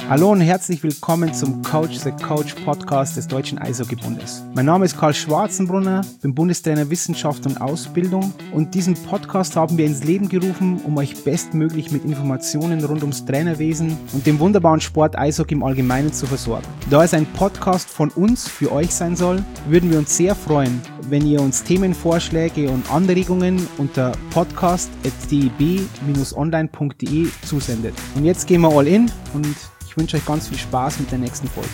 Hallo und herzlich willkommen zum Coach the Coach Podcast des Deutschen Eishockeybundes. Mein Name ist Karl Schwarzenbrunner, bin Bundestrainer Wissenschaft und Ausbildung und diesen Podcast haben wir ins Leben gerufen, um euch bestmöglich mit Informationen rund ums Trainerwesen und dem wunderbaren Sport Eishockey im Allgemeinen zu versorgen. Da es ein Podcast von uns für euch sein soll, würden wir uns sehr freuen, wenn ihr uns Themenvorschläge und Anregungen unter podcast@deb-online.de zusendet. Und jetzt gehen wir all in und ich wünsche euch ganz viel Spaß mit der nächsten Folge.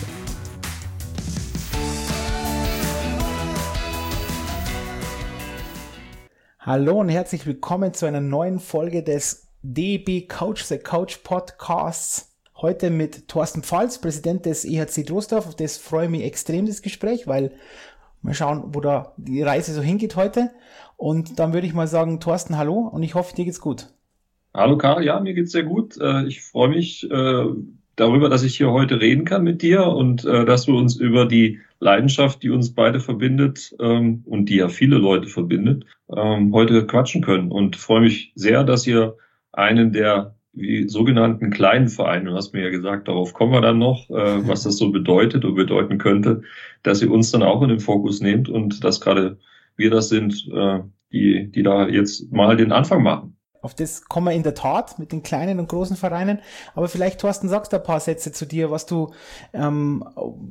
Hallo und herzlich willkommen zu einer neuen Folge des DEB Coach the Coach Podcasts. Heute mit Thorsten Pfalz, Präsident des EHC Troisdorf. Auf das freue ich mich extrem, das Gespräch, weil mal schauen, wo da die Reise so hingeht heute. Und dann würde ich mal sagen, Thorsten, hallo und ich hoffe, dir geht's gut. Hallo Karl, ja, mir geht's sehr gut. Ich freue mich darüber, dass ich hier heute reden kann mit dir und dass wir uns über die Leidenschaft, die uns beide verbindet und die ja viele Leute verbindet, heute quatschen können. Und freue mich sehr, dass ihr einen der sogenannten kleinen Vereine, du hast mir ja gesagt, darauf kommen wir dann noch, was das so bedeutet und bedeuten könnte, dass ihr uns dann auch in den Fokus nehmt und dass gerade wir das sind, die da jetzt mal den Anfang machen. Auf das kommen wir in der Tat mit den kleinen und großen Vereinen. Aber vielleicht, Thorsten, sagst du ein paar Sätze zu dir, was du beim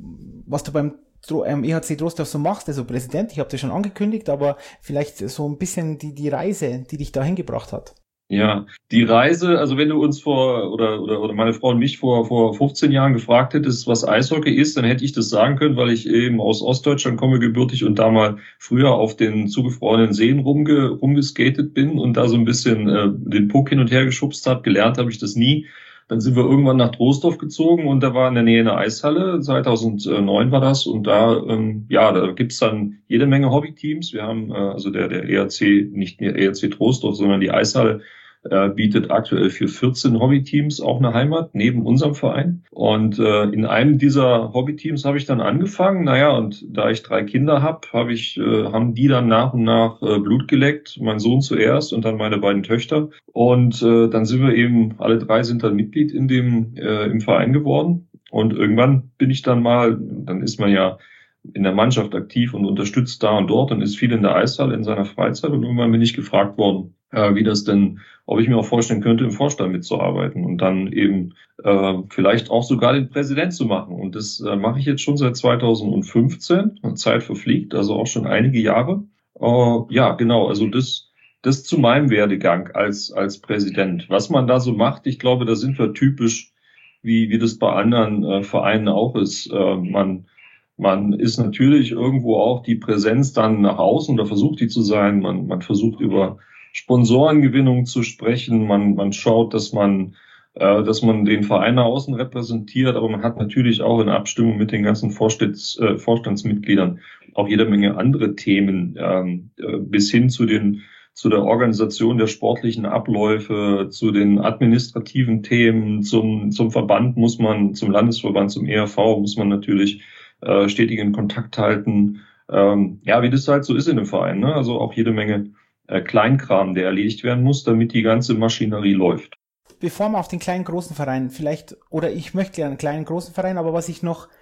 EHC Troisdorf so machst, also Präsident. Ich habe das schon angekündigt, aber vielleicht so ein bisschen die Reise, die dich dahin gebracht hat. Ja, die Reise, also wenn du uns oder meine Frau und mich vor 15 Jahren gefragt hättest, was Eishockey ist, dann hätte ich das sagen können, weil ich eben aus Ostdeutschland komme gebürtig und da mal früher auf den zugefrorenen Seen rumgeskatet bin und da so ein bisschen den Puck hin und her geschubst habe. Gelernt habe ich das nie. Dann sind wir irgendwann nach Troisdorf gezogen und da war in der Nähe eine Eishalle. 2009 war das und da gibt's dann jede Menge Hobbyteams. Wir haben also der EHC, nicht der EHC Troisdorf, sondern die Eishalle bietet aktuell für 14 Hobbyteams auch eine Heimat neben unserem Verein. Und in einem dieser Hobbyteams habe ich dann angefangen. Und da ich 3 Kinder habe, haben die dann nach und nach Blut geleckt. Mein Sohn zuerst und dann meine beiden Töchter. Und dann sind wir eben, alle 3 sind dann Mitglied im Verein geworden. Und irgendwann bin ich dann ist man ja in der Mannschaft aktiv und unterstützt da und dort und ist viel in der Eishalle in seiner Freizeit. Und irgendwann bin ich gefragt worden, ob ich mir auch vorstellen könnte, im Vorstand mitzuarbeiten und dann eben vielleicht auch sogar den Präsident zu machen. Und das mache ich jetzt schon seit 2015. Zeit verfliegt, also auch schon einige Jahre. Also das zu meinem Werdegang als Präsident. Was man da so macht, ich glaube, da sind wir typisch, wie das bei anderen Vereinen auch ist. Man ist natürlich irgendwo auch die Präsenz dann nach außen oder versucht die zu sein. Man versucht über Sponsorengewinnung zu sprechen. Man schaut, dass man den Verein nach außen repräsentiert, aber man hat natürlich auch in Abstimmung mit den ganzen Vorstandsmitgliedern auch jede Menge andere Themen, bis hin zu der Organisation der sportlichen Abläufe, zu den administrativen Themen, zum Verband zum Landesverband, zum ERV muss man natürlich stetigen Kontakt halten. Wie das halt so ist in dem Verein, ne? Also auch jede Menge Kleinkram, der erledigt werden muss, damit die ganze Maschinerie läuft. Bevor wir auf den kleinen großen Verein ich möchte ja einen kleinen großen Verein, aber was ich noch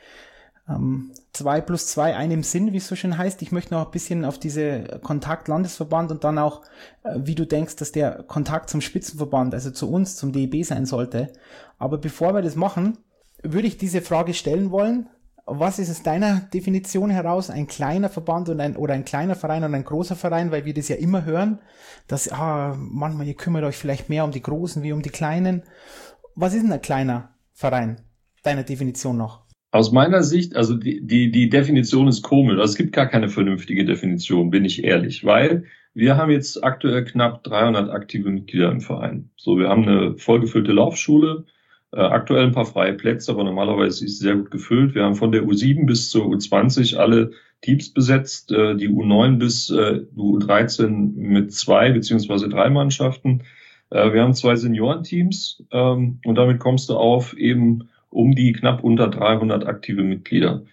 2 + 2 einem Sinn, wie es so schön heißt, ich möchte noch ein bisschen auf diese Kontakt Landesverband und dann auch, wie du denkst, dass der Kontakt zum Spitzenverband, also zu uns, zum DEB sein sollte. Aber bevor wir das machen, würde ich diese Frage stellen wollen: Was ist aus deiner Definition heraus ein kleiner Verband oder ein kleiner Verein und ein großer Verein, weil wir das ja immer hören, dass manchmal ihr kümmert euch vielleicht mehr um die Großen wie um die Kleinen. Was ist denn ein kleiner Verein, deiner Definition nach? Aus meiner Sicht, also die Definition ist komisch. Also es gibt gar keine vernünftige Definition, bin ich ehrlich, weil wir haben jetzt aktuell knapp 300 aktive Mitglieder im Verein. So, wir haben eine vollgefüllte Laufschule, aktuell ein paar freie Plätze, aber normalerweise ist sie sehr gut gefüllt. Wir haben von der U7 bis zur U20 alle Teams besetzt, die U9 bis U13 mit 2 beziehungsweise 3 Mannschaften. Wir haben 2 Seniorenteams und damit kommst du auf eben um die knapp unter 300 aktive Mitglieder.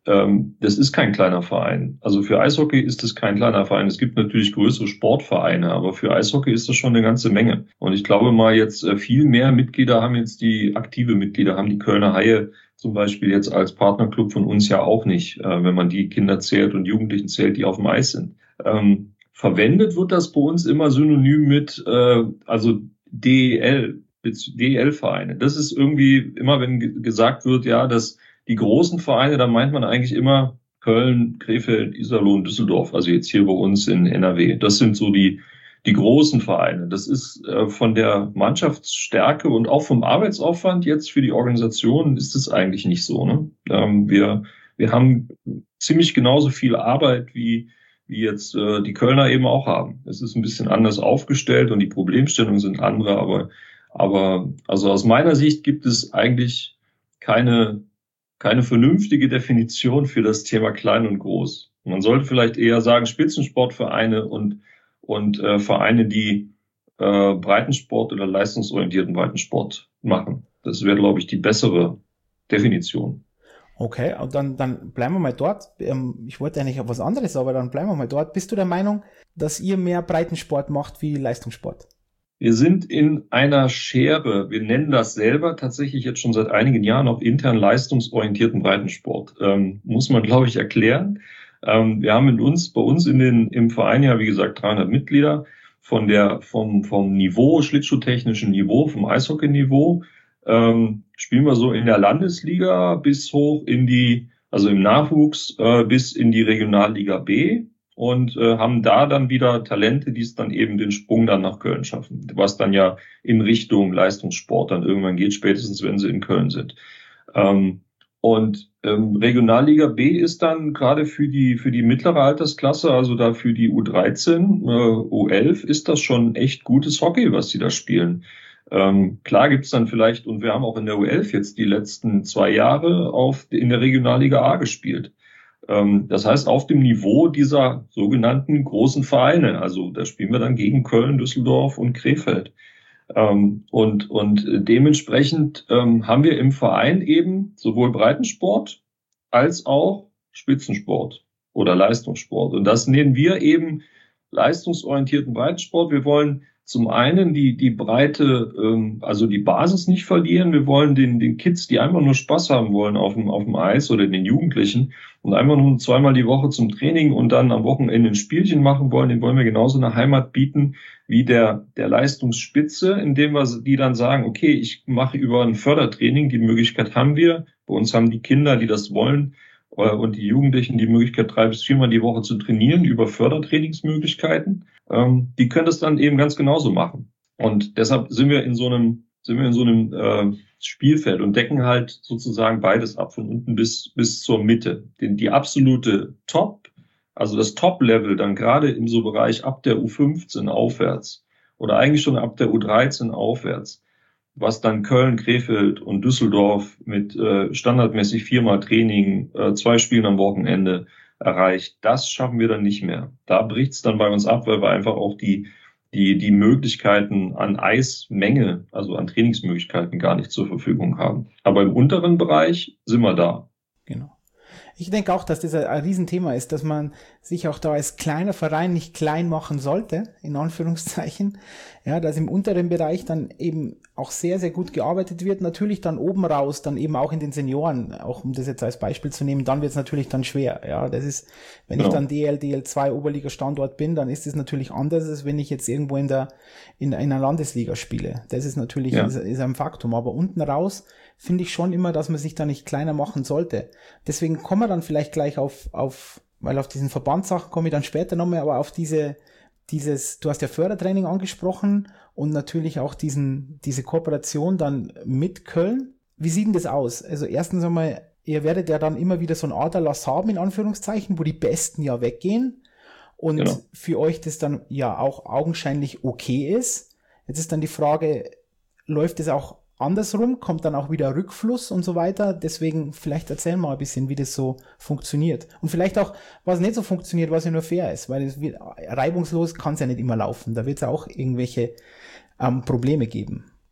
das ist kein kleiner Verein. Also für Eishockey ist es kein kleiner Verein. Es gibt natürlich größere Sportvereine, aber für Eishockey ist das schon eine ganze Menge. Und ich glaube mal jetzt viel mehr Mitglieder haben jetzt die aktive Mitglieder, haben die Kölner Haie zum Beispiel jetzt als Partnerclub von uns ja auch nicht, wenn man die Kinder zählt und Jugendlichen zählt, die auf dem Eis sind. Verwendet wird das bei uns immer synonym mit, also DEL-Vereine. Das ist irgendwie immer, wenn gesagt wird, ja, dass die großen Vereine, da meint man eigentlich immer Köln, Krefeld, Iserlohn, Düsseldorf, also jetzt hier bei uns in NRW. Das sind so die großen Vereine. Das ist von der Mannschaftsstärke und auch vom Arbeitsaufwand jetzt für die Organisation ist es eigentlich nicht so. Ne? Wir haben ziemlich genauso viel Arbeit wie jetzt die Kölner eben auch haben. Es ist ein bisschen anders aufgestellt und die Problemstellungen sind andere, aber also aus meiner Sicht gibt es eigentlich keine vernünftige Definition für das Thema klein und groß. Man sollte vielleicht eher sagen Spitzensportvereine und Vereine, die Breitensport oder leistungsorientierten Breitensport machen. Das wäre, glaube ich, die bessere Definition. Okay, und dann bleiben wir mal dort. Ich wollte eigentlich auf was anderes, aber dann bleiben wir mal dort. Bist du der Meinung, dass ihr mehr Breitensport macht wie Leistungssport? Wir sind in einer Schere, wir nennen das selber tatsächlich jetzt schon seit einigen Jahren auch intern leistungsorientierten Breitensport. Muss man, glaube ich, erklären. Wir haben bei uns im Verein ja, wie gesagt, 300 Mitglieder vom Niveau, schlittschuhtechnischen Niveau, vom Eishockey-Niveau, spielen wir so in der Landesliga bis hoch also im Nachwuchs, bis in die Regionalliga B. Und haben da dann wieder Talente, die es dann eben den Sprung dann nach Köln schaffen, was dann ja in Richtung Leistungssport dann irgendwann geht, spätestens wenn sie in Köln sind. Regionalliga B ist dann gerade für die mittlere Altersklasse, also da für die U13, U11, ist das schon echt gutes Hockey, was sie da spielen. Klar gibt's dann vielleicht, und wir haben auch in der U11 jetzt die letzten 2 Jahre in der Regionalliga A gespielt. Das heißt, auf dem Niveau dieser sogenannten großen Vereine. Also da spielen wir dann gegen Köln, Düsseldorf und Krefeld. Und dementsprechend haben wir im Verein eben sowohl Breitensport als auch Spitzensport oder Leistungssport. Und das nennen wir eben leistungsorientierten Breitensport. Wir wollen zum einen die Breite, also die Basis nicht verlieren. Wir wollen den Kids, die einfach nur Spaß haben wollen auf dem Eis oder den Jugendlichen und einfach nur 2-mal die Woche zum Training und dann am Wochenende ein Spielchen machen wollen, den wollen wir genauso eine Heimat bieten wie der Leistungsspitze, indem wir die dann sagen, okay, ich mache über ein Fördertraining, die Möglichkeit haben wir. Bei uns haben die Kinder, die das wollen, und die Jugendlichen die Möglichkeit, 3 bis 4-mal die Woche zu trainieren über Fördertrainingsmöglichkeiten. Die können das dann eben ganz genauso machen. Und deshalb sind wir in so einem Spielfeld und decken halt sozusagen beides ab, von unten bis zur Mitte. Die absolute Top, also das Top-Level dann gerade im so Bereich ab der U15 aufwärts oder eigentlich schon ab der U13 aufwärts, was dann Köln, Krefeld und Düsseldorf mit standardmäßig 4-mal Training, 2 Spielen am Wochenende erreicht, das schaffen wir dann nicht mehr. Da bricht's dann bei uns ab, weil wir einfach auch die Möglichkeiten an Eismenge, also an Trainingsmöglichkeiten gar nicht zur Verfügung haben. Aber im unteren Bereich sind wir da. Genau. Ich denke auch, dass das ein Riesenthema ist, dass man sich auch da als kleiner Verein nicht klein machen sollte, in Anführungszeichen. Ja, dass im unteren Bereich dann eben auch sehr, sehr gut gearbeitet wird. Natürlich dann oben raus, dann eben auch in den Senioren, auch um das jetzt als Beispiel zu nehmen, dann wird es natürlich dann schwer. Ja, das ist, wenn ich dann DL2 Oberliga-Standort bin, dann ist es natürlich anders, als wenn ich jetzt irgendwo in einer Landesliga spiele. Das ist natürlich ist ein Faktum. Aber unten raus finde ich schon immer, dass man sich da nicht kleiner machen sollte. Deswegen kommen wir dann vielleicht gleich weil auf diesen Verbandssachen komme ich dann später nochmal, aber auf du hast ja Fördertraining angesprochen und natürlich auch diese Kooperation dann mit Köln. Wie sieht denn das aus? Also erstens einmal, ihr werdet ja dann immer wieder so ein Aderlass haben, in Anführungszeichen, wo die Besten ja weggehen und für euch das dann ja auch augenscheinlich okay ist. Jetzt ist dann die Frage, läuft es auch andersrum, kommt dann auch wieder Rückfluss und so weiter. Deswegen vielleicht erzähl mal ein bisschen, wie das so funktioniert. Und vielleicht auch, was nicht so funktioniert, was ja nur fair ist, weil reibungslos kann es ja nicht immer laufen. Da wird es ja auch irgendwelche Probleme geben.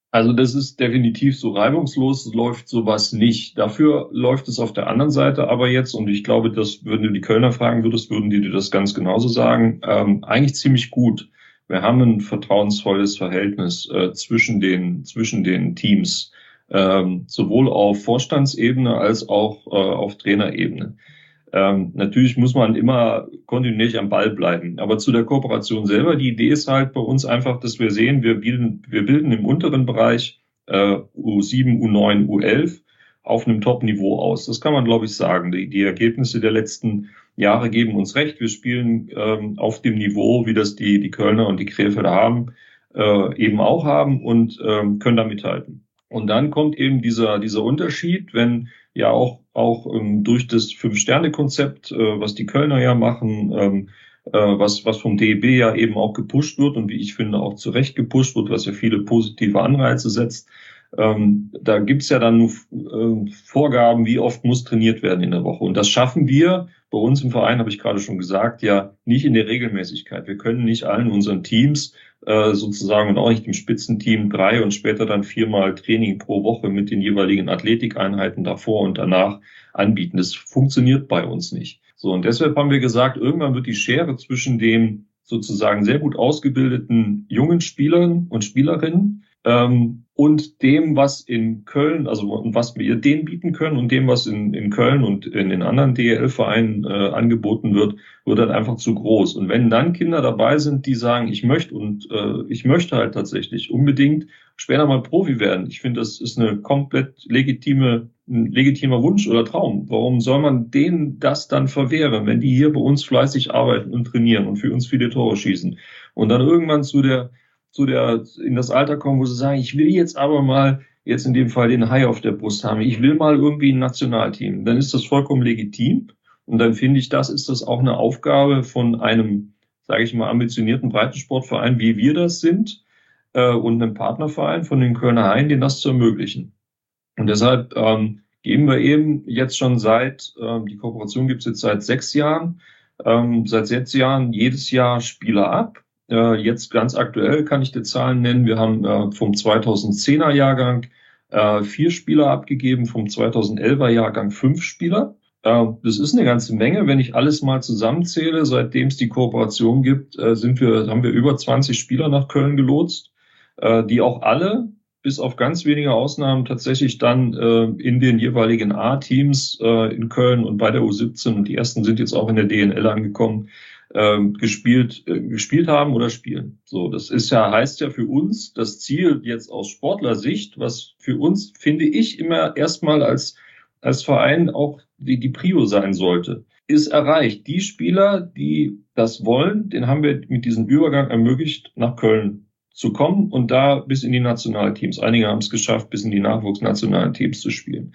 Also das ist definitiv so reibungslos, läuft sowas nicht. Dafür läuft es auf der anderen Seite aber jetzt, und ich glaube, das würden du die Kölner fragen würdest, würden die dir das ganz genauso sagen, eigentlich ziemlich gut. Wir haben ein vertrauensvolles Verhältnis zwischen den Teams, sowohl auf Vorstandsebene als auch auf Trainerebene. Natürlich muss man immer kontinuierlich am Ball bleiben. Aber zu der Kooperation selber, die Idee ist halt bei uns einfach, dass wir sehen, wir bilden im unteren Bereich U7, U9, U11 auf einem Top-Niveau aus. Das kann man, glaube ich, sagen. Die Ergebnisse der letzten Jahre geben uns recht. Wir spielen auf dem Niveau, wie das die Kölner und die Krefelder haben, eben auch haben und können da mithalten. Und dann kommt eben dieser Unterschied, wenn ja auch durch das Fünf-Sterne-Konzept, was die Kölner ja machen, was vom DEB ja eben auch gepusht wird und wie ich finde auch zu Recht gepusht wird, was ja viele positive Anreize setzt. Da gibt's ja dann Vorgaben, wie oft muss trainiert werden in der Woche. Und das schaffen wir bei uns im Verein, habe ich gerade schon gesagt, ja nicht in der Regelmäßigkeit. Wir können nicht allen unseren Teams sozusagen und auch nicht im Spitzenteam 3 und später dann 4-mal Training pro Woche mit den jeweiligen Athletikeinheiten davor und danach anbieten. Das funktioniert bei uns nicht. So, und deshalb haben wir gesagt, irgendwann wird die Schere zwischen dem sozusagen sehr gut ausgebildeten jungen Spielern und Spielerinnen und dem, was in Köln, also was wir denen bieten können und dem, was in Köln und in den anderen DEL-Vereinen angeboten wird halt einfach zu groß. Und wenn dann Kinder dabei sind, die sagen, ich möchte halt tatsächlich unbedingt später mal Profi werden. Ich finde, das ist ein legitimer Wunsch oder Traum. Warum soll man denen das dann verwehren, wenn die hier bei uns fleißig arbeiten und trainieren und für uns viele Tore schießen und dann irgendwann in das Alter kommen, wo sie sagen, ich will jetzt aber mal, jetzt in dem Fall den Hai auf der Brust haben, ich will mal irgendwie ein Nationalteam. Dann ist das vollkommen legitim. Und dann finde ich, ist das auch eine Aufgabe von einem, sage ich mal, ambitionierten Breitensportverein, wie wir das sind, und einem Partnerverein von den Kölner Haien, denen das zu ermöglichen. Und deshalb geben wir eben jetzt schon die Kooperation gibt es jetzt seit 6 Jahren, jedes Jahr Spieler ab. Jetzt ganz aktuell kann ich dir Zahlen nennen. Wir haben vom 2010er Jahrgang 4 Spieler abgegeben, vom 2011er Jahrgang 5 Spieler. Das ist eine ganze Menge. Wenn ich alles mal zusammenzähle, seitdem es die Kooperation gibt, haben wir über 20 Spieler nach Köln gelotst, die auch alle, bis auf ganz wenige Ausnahmen, tatsächlich dann in den jeweiligen A-Teams in Köln und bei der U17, und die ersten sind jetzt auch in der DNL angekommen, gespielt haben oder spielen. So, das heißt ja für uns das Ziel jetzt aus Sportlersicht, was für uns, finde ich, immer erstmal als Verein auch die Prio sein sollte, ist erreicht. Die Spieler, die das wollen, den haben wir mit diesem Übergang ermöglicht, nach Köln zu kommen und da bis in die Nationalteams. Einige haben es geschafft, bis in die nachwuchsnationalen Teams zu spielen.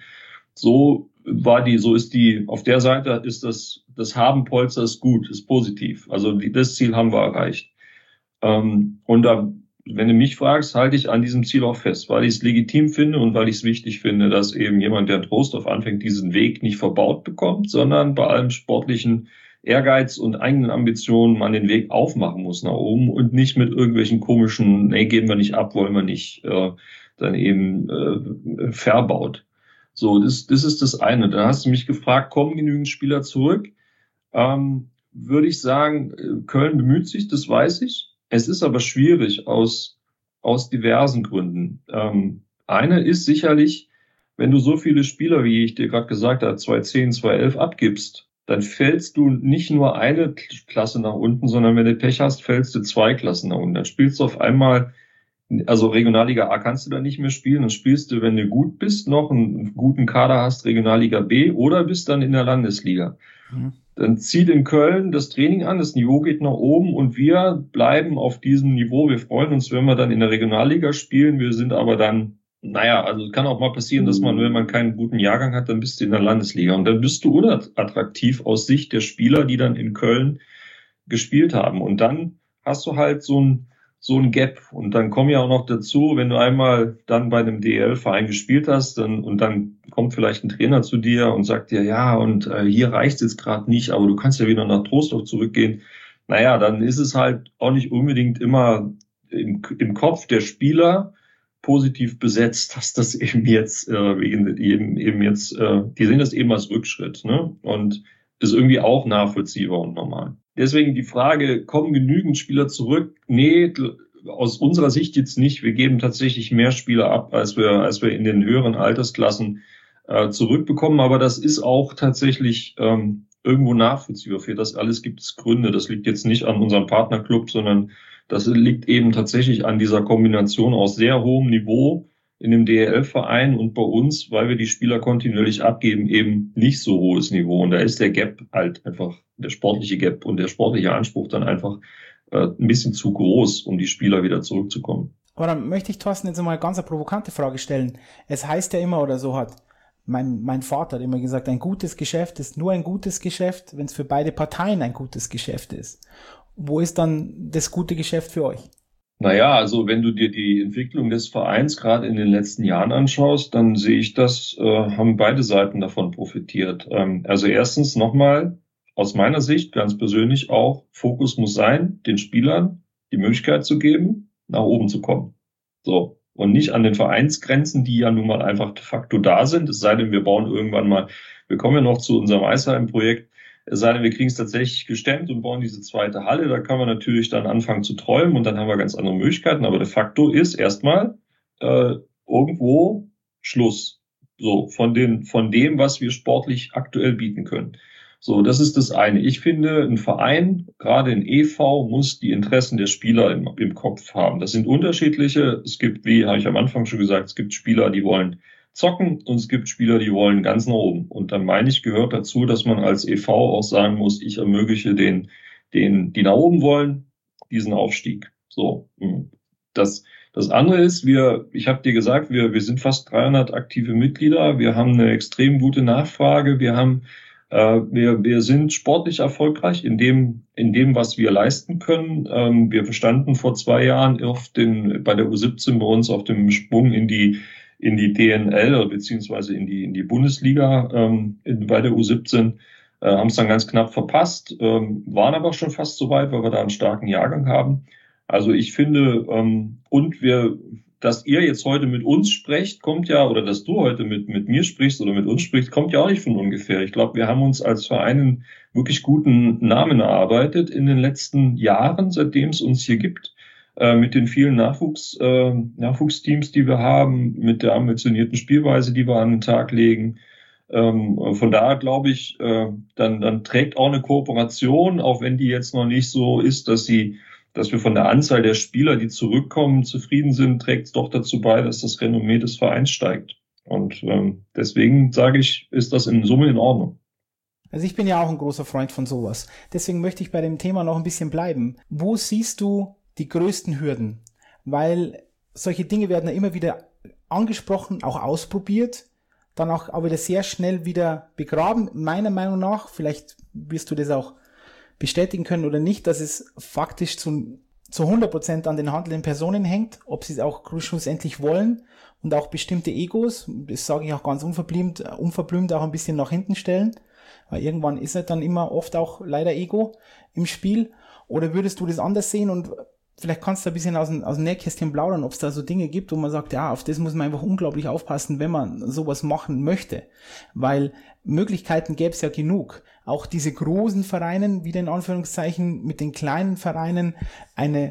Auf der Seite ist das Habenpolster ist gut, ist positiv. Also das Ziel haben wir erreicht. Und da, wenn du mich fragst, halte ich an diesem Ziel auch fest, weil ich es legitim finde und weil ich es wichtig finde, dass eben jemand, der in Trostorf anfängt, diesen Weg nicht verbaut bekommt, sondern bei allem sportlichen Ehrgeiz und eigenen Ambitionen man den Weg aufmachen muss nach oben und nicht mit irgendwelchen komischen, geben wir nicht ab, wollen wir nicht, dann eben verbaut. So, das ist das eine. Da hast du mich gefragt, kommen genügend Spieler zurück? Würde ich sagen, Köln bemüht sich, das weiß ich. Es ist aber schwierig aus diversen Gründen. Eine ist sicherlich, wenn du so viele Spieler, wie ich dir gerade gesagt habe, 2010, 2011 abgibst, dann fällst du nicht nur eine Klasse nach unten, sondern wenn du Pech hast, fällst du 2 Klassen nach unten. Dann spielst du auf einmal, also Regionalliga A kannst du da nicht mehr spielen, dann spielst du, wenn du gut bist, noch einen guten Kader hast, Regionalliga B, oder bist dann in der Landesliga. Mhm. Dann zieht in Köln das Training an, das Niveau geht nach oben und wir bleiben auf diesem Niveau. Wir freuen uns, wenn wir dann in der Regionalliga spielen. Wir sind aber dann, also kann auch mal passieren, dass man, wenn man keinen guten Jahrgang hat, dann bist du in der Landesliga. Und dann bist du unattraktiv aus Sicht der Spieler, die dann in Köln gespielt haben. Und dann hast du halt so ein Gap. Und dann kommen ja auch noch dazu, wenn du einmal dann bei einem DEL-Verein gespielt hast, dann kommt vielleicht ein Trainer zu dir und sagt dir, hier reicht's jetzt gerade nicht, aber du kannst ja wieder nach Trostorf zurückgehen. Dann ist es halt auch nicht unbedingt immer im Kopf der Spieler positiv besetzt, dass das eben jetzt die sehen das eben als Rückschritt, ne? Und ist irgendwie auch nachvollziehbar und normal. Deswegen die Frage, kommen genügend Spieler zurück? Nee, aus unserer Sicht jetzt nicht. Wir geben tatsächlich mehr Spieler ab, als wir in den höheren Altersklassen zurückbekommen. Aber das ist auch tatsächlich irgendwo nachvollziehbar. Für das alles gibt es Gründe. Das liegt jetzt nicht an unserem Partnerclub, sondern das liegt eben tatsächlich an dieser Kombination aus sehr hohem Niveau in dem DEL-Verein und bei uns, weil wir die Spieler kontinuierlich abgeben, eben nicht so hohes Niveau. Und da ist der Gap halt einfach, der sportliche Gap und der sportliche Anspruch dann einfach ein bisschen zu groß, um die Spieler wieder zurückzukommen. Aber dann möchte ich Thorsten jetzt mal eine ganz provokante Frage stellen. Es heißt ja immer, oder so hat mein Vater hat immer gesagt, ein gutes Geschäft ist nur ein gutes Geschäft, wenn es für beide Parteien ein gutes Geschäft ist. Wo ist dann das gute Geschäft für euch? Naja, also wenn du dir die Entwicklung des Vereins gerade in den letzten Jahren anschaust, dann sehe ich, haben beide Seiten davon profitiert. Also erstens nochmal, aus meiner Sicht ganz persönlich auch, Fokus muss sein, den Spielern die Möglichkeit zu geben, nach oben zu kommen. So. Und nicht an den Vereinsgrenzen, die ja nun mal einfach de facto da sind. Es sei denn, wir bauen irgendwann mal, wir kommen ja noch zu unserem Eisheim-Projekt, es sei denn, wir kriegen es tatsächlich gestemmt und bauen diese zweite Halle. Da kann man natürlich dann anfangen zu träumen und dann haben wir ganz andere Möglichkeiten. Aber de facto ist erstmal irgendwo Schluss. So, von dem, was wir sportlich aktuell bieten können. So, das ist das eine. Ich finde, ein Verein, gerade ein e.V., muss die Interessen der Spieler im Kopf haben. Das sind unterschiedliche. Es gibt, wie habe ich am Anfang schon gesagt, es gibt Spieler, die wollen zocken und es gibt Spieler, die wollen ganz nach oben. Und dann meine ich, gehört dazu, dass man als e.V. auch sagen muss, ich ermögliche die nach oben wollen, diesen Aufstieg. So, das andere ist, ich habe dir gesagt, wir sind fast 300 aktive Mitglieder, wir haben eine extrem gute Nachfrage, wir sind sportlich erfolgreich in dem, was wir leisten können. Wir standen vor 2 Jahren bei der U17 bei uns auf dem Sprung in die DNL beziehungsweise in die Bundesliga bei der U17, haben es dann ganz knapp verpasst, waren aber schon fast so weit, weil wir da einen starken Jahrgang haben. Also ich finde, dass ihr jetzt heute mit uns sprecht, kommt ja, oder dass du heute mit mir sprichst oder mit uns sprichst, kommt ja auch nicht von ungefähr. Ich glaube, wir haben uns als Verein einen wirklich guten Namen erarbeitet in den letzten Jahren, seitdem es uns hier gibt. Mit den vielen Nachwuchsteams, die wir haben, mit der ambitionierten Spielweise, die wir an den Tag legen. Von daher glaube ich, dann trägt auch eine Kooperation, auch wenn die jetzt noch nicht so ist, dass wir von der Anzahl der Spieler, die zurückkommen, zufrieden sind, trägt es doch dazu bei, dass das Renommee des Vereins steigt. Und deswegen sage ich, ist das in Summe in Ordnung. Also ich bin ja auch ein großer Freund von sowas. Deswegen möchte ich bei dem Thema noch ein bisschen bleiben. Wo siehst du die größten Hürden? Weil solche Dinge werden ja immer wieder angesprochen, auch ausprobiert, dann auch wieder sehr schnell wieder begraben. Meiner Meinung nach, vielleicht wirst du das auch bestätigen können oder nicht, dass es faktisch zu 100% an den handelnden Personen hängt, ob sie es auch schlussendlich wollen und auch bestimmte Egos, das sage ich auch ganz unverblümt auch ein bisschen nach hinten stellen, weil irgendwann ist es dann immer oft auch leider Ego im Spiel. Oder würdest du das anders sehen und vielleicht kannst du ein bisschen aus dem Nähkästchen plaudern, ob es da so Dinge gibt, wo man sagt, ja, auf das muss man einfach unglaublich aufpassen, wenn man sowas machen möchte. Weil Möglichkeiten gäbe es ja genug. Auch diese großen Vereine, wieder in Anführungszeichen, mit den kleinen Vereinen eine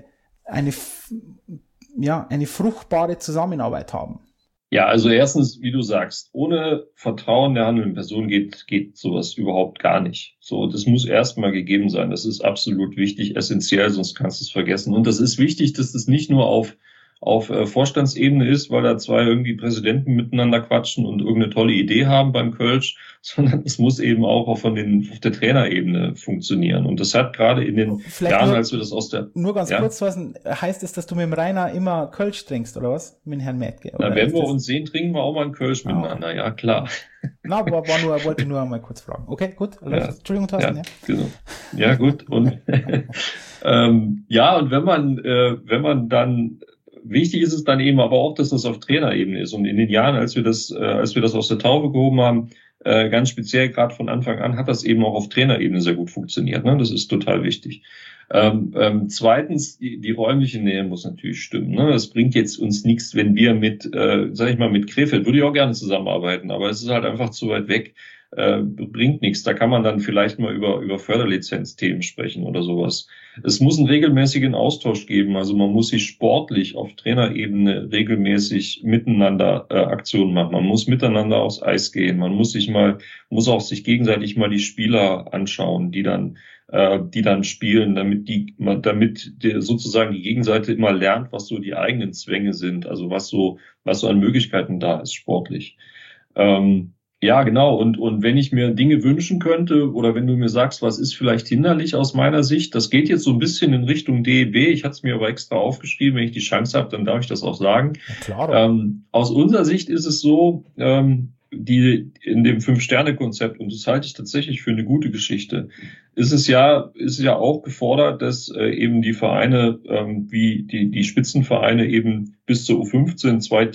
fruchtbare Zusammenarbeit haben. Ja, also erstens, wie du sagst, ohne Vertrauen der handelnden Person geht sowas überhaupt gar nicht. So, das muss erstmal gegeben sein. Das ist absolut wichtig, essentiell, sonst kannst du es vergessen. Und das ist wichtig, dass das nicht nur auf Vorstandsebene ist, weil da 2 irgendwie Präsidenten miteinander quatschen und irgendeine tolle Idee haben beim Kölsch, sondern es muss eben auch auf der Trainerebene funktionieren. Und das hat gerade in den Jahren, als wir das Nur ganz kurz, heißt es, dass du mit dem Rainer immer Kölsch trinkst, oder was? Mit Herrn Metke? Na, wenn wir uns sehen, trinken wir auch mal einen Kölsch miteinander, ja klar. Na, wollte nur mal kurz fragen. Okay, gut. Ja. Entschuldigung, Thorsten. Ja, genau. Ja, gut. Und und wenn man dann wichtig ist es dann eben aber auch, dass das auf Trainerebene ist. Und in den Jahren, als wir das aus der Taufe gehoben haben, ganz speziell gerade von Anfang an, hat das eben auch auf Trainerebene sehr gut funktioniert. Ne? Das ist total wichtig. Zweitens, die räumliche Nähe muss natürlich stimmen. Ne? Es bringt jetzt uns nichts, wenn wir mit Krefeld, würde ich auch gerne zusammenarbeiten, aber es ist halt einfach zu weit weg, bringt nichts. Da kann man dann vielleicht mal über Förderlizenzthemen sprechen oder sowas. Es muss einen regelmäßigen Austausch geben. Also man muss sich sportlich auf Trainerebene regelmäßig miteinander Aktionen machen. Man muss miteinander aufs Eis gehen. Man muss auch sich gegenseitig mal die Spieler anschauen, die dann spielen, damit sozusagen die Gegenseite immer lernt, was so die eigenen Zwänge sind, also was so an Möglichkeiten da ist sportlich. Ja, genau. Und wenn ich mir Dinge wünschen könnte oder wenn du mir sagst, was ist vielleicht hinderlich aus meiner Sicht, das geht jetzt so ein bisschen in Richtung DEB. Ich hatte es mir aber extra aufgeschrieben. Wenn ich die Chance habe, dann darf ich das auch sagen. Ja, klar. Aus unserer Sicht ist es so, die in dem Fünf-Sterne-Konzept, und das halte ich tatsächlich für eine gute Geschichte, ist es ja auch gefordert, dass eben die Vereine, wie die Spitzenvereine eben bis zur U15 zwei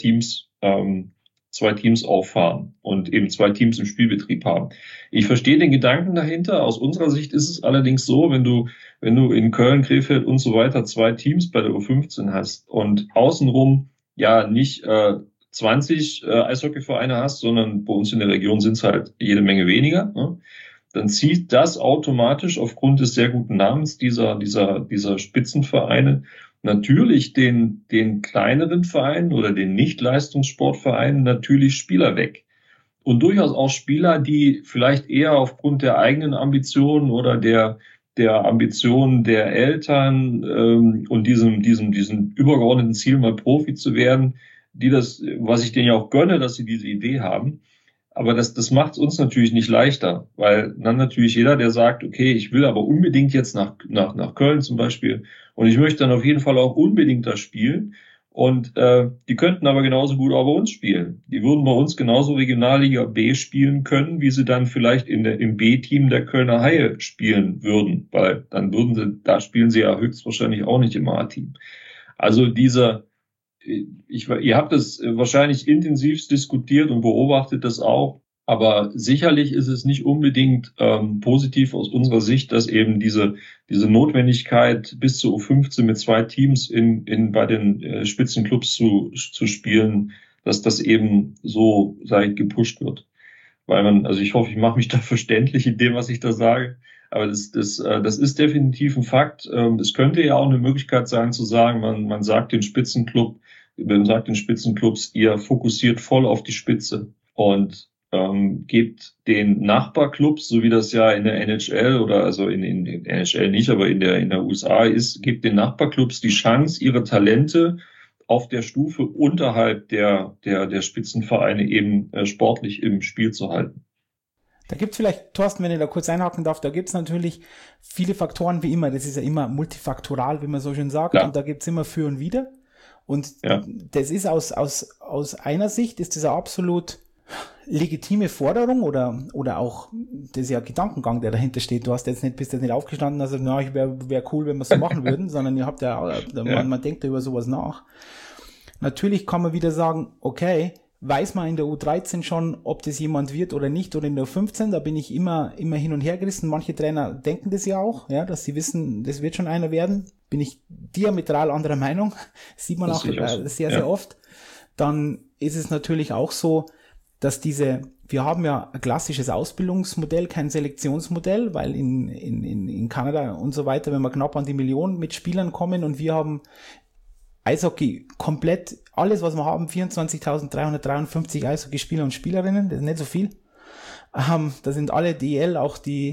Teams auffahren und eben zwei Teams im Spielbetrieb haben. Ich verstehe den Gedanken dahinter. Aus unserer Sicht ist es allerdings so, wenn du in Köln, Krefeld und so weiter zwei Teams bei der U15 hast und außenrum ja nicht 20 Eishockeyvereine hast, sondern bei uns in der Region sind es halt jede Menge weniger, ne? Dann zieht das automatisch aufgrund des sehr guten Namens dieser Spitzenvereine natürlich den kleineren Vereinen oder den Nicht-Leistungssportvereinen natürlich Spieler weg. Und durchaus auch Spieler, die vielleicht eher aufgrund der eigenen Ambitionen oder der Ambitionen der Eltern und diesem übergeordneten Ziel, mal Profi zu werden, was ich denen ja auch gönne, dass sie diese Idee haben. Aber das macht es uns natürlich nicht leichter, weil dann natürlich jeder, der sagt, okay, ich will aber unbedingt jetzt nach Köln zum Beispiel und ich möchte dann auf jeden Fall auch unbedingt da spielen und die könnten aber genauso gut auch bei uns spielen. Die würden bei uns genauso Regionalliga B spielen können, wie sie dann vielleicht im B-Team der Kölner Haie spielen würden, weil dann da spielen sie ja höchstwahrscheinlich auch nicht im A-Team. Also ihr habt das wahrscheinlich intensivst diskutiert und beobachtet das auch, aber sicherlich ist es nicht unbedingt positiv aus unserer Sicht, dass eben diese Notwendigkeit bis zur U15 mit zwei Teams bei den Spitzenclubs zu spielen, dass das eben so gepusht wird. Also ich hoffe, ich mache mich da verständlich in dem, was ich da sage. Aber das ist definitiv ein Fakt. Es könnte ja auch eine Möglichkeit sein, zu sagen, man sagt den Spitzenclubs, ihr fokussiert voll auf die Spitze und gebt den Nachbarclubs, so wie das ja in der NHL oder also in der NHL nicht, aber in der USA ist, gebt den Nachbarclubs die Chance, ihre Talente auf der Stufe unterhalb der Spitzenvereine eben sportlich im Spiel zu halten. Da gibt's vielleicht, Thorsten, wenn ich da kurz einhaken darf, da gibt's natürlich viele Faktoren wie immer. Das ist ja immer multifaktoral, wie man so schön sagt. Ja. Und da gibt's immer für und wider. Und ja, das ist aus einer Sicht ist das eine absolut legitime Forderung oder auch das ist ja Gedankengang, der dahinter steht. Du bist jetzt nicht aufgestanden, also ich wäre cool, wenn wir es so machen würden, sondern ihr habt man denkt da über sowas nach. Natürlich kann man wieder sagen, okay, weiß man in der U13 schon, ob das jemand wird oder nicht, oder in der U15, da bin ich immer hin und her gerissen. Manche Trainer denken das ja auch, ja, dass sie wissen, das wird schon einer werden. Bin ich diametral anderer Meinung. Das sieht man auch sehr oft. Dann ist es natürlich auch so, dass wir haben ja ein klassisches Ausbildungsmodell, kein Selektionsmodell, weil in Kanada und so weiter, wenn wir knapp an die Million mit Spielern kommen und wir haben Eishockey komplett, alles was wir haben, 24.353 Eishockeyspieler und Spielerinnen, das ist nicht so viel. Da sind alle DL, auch die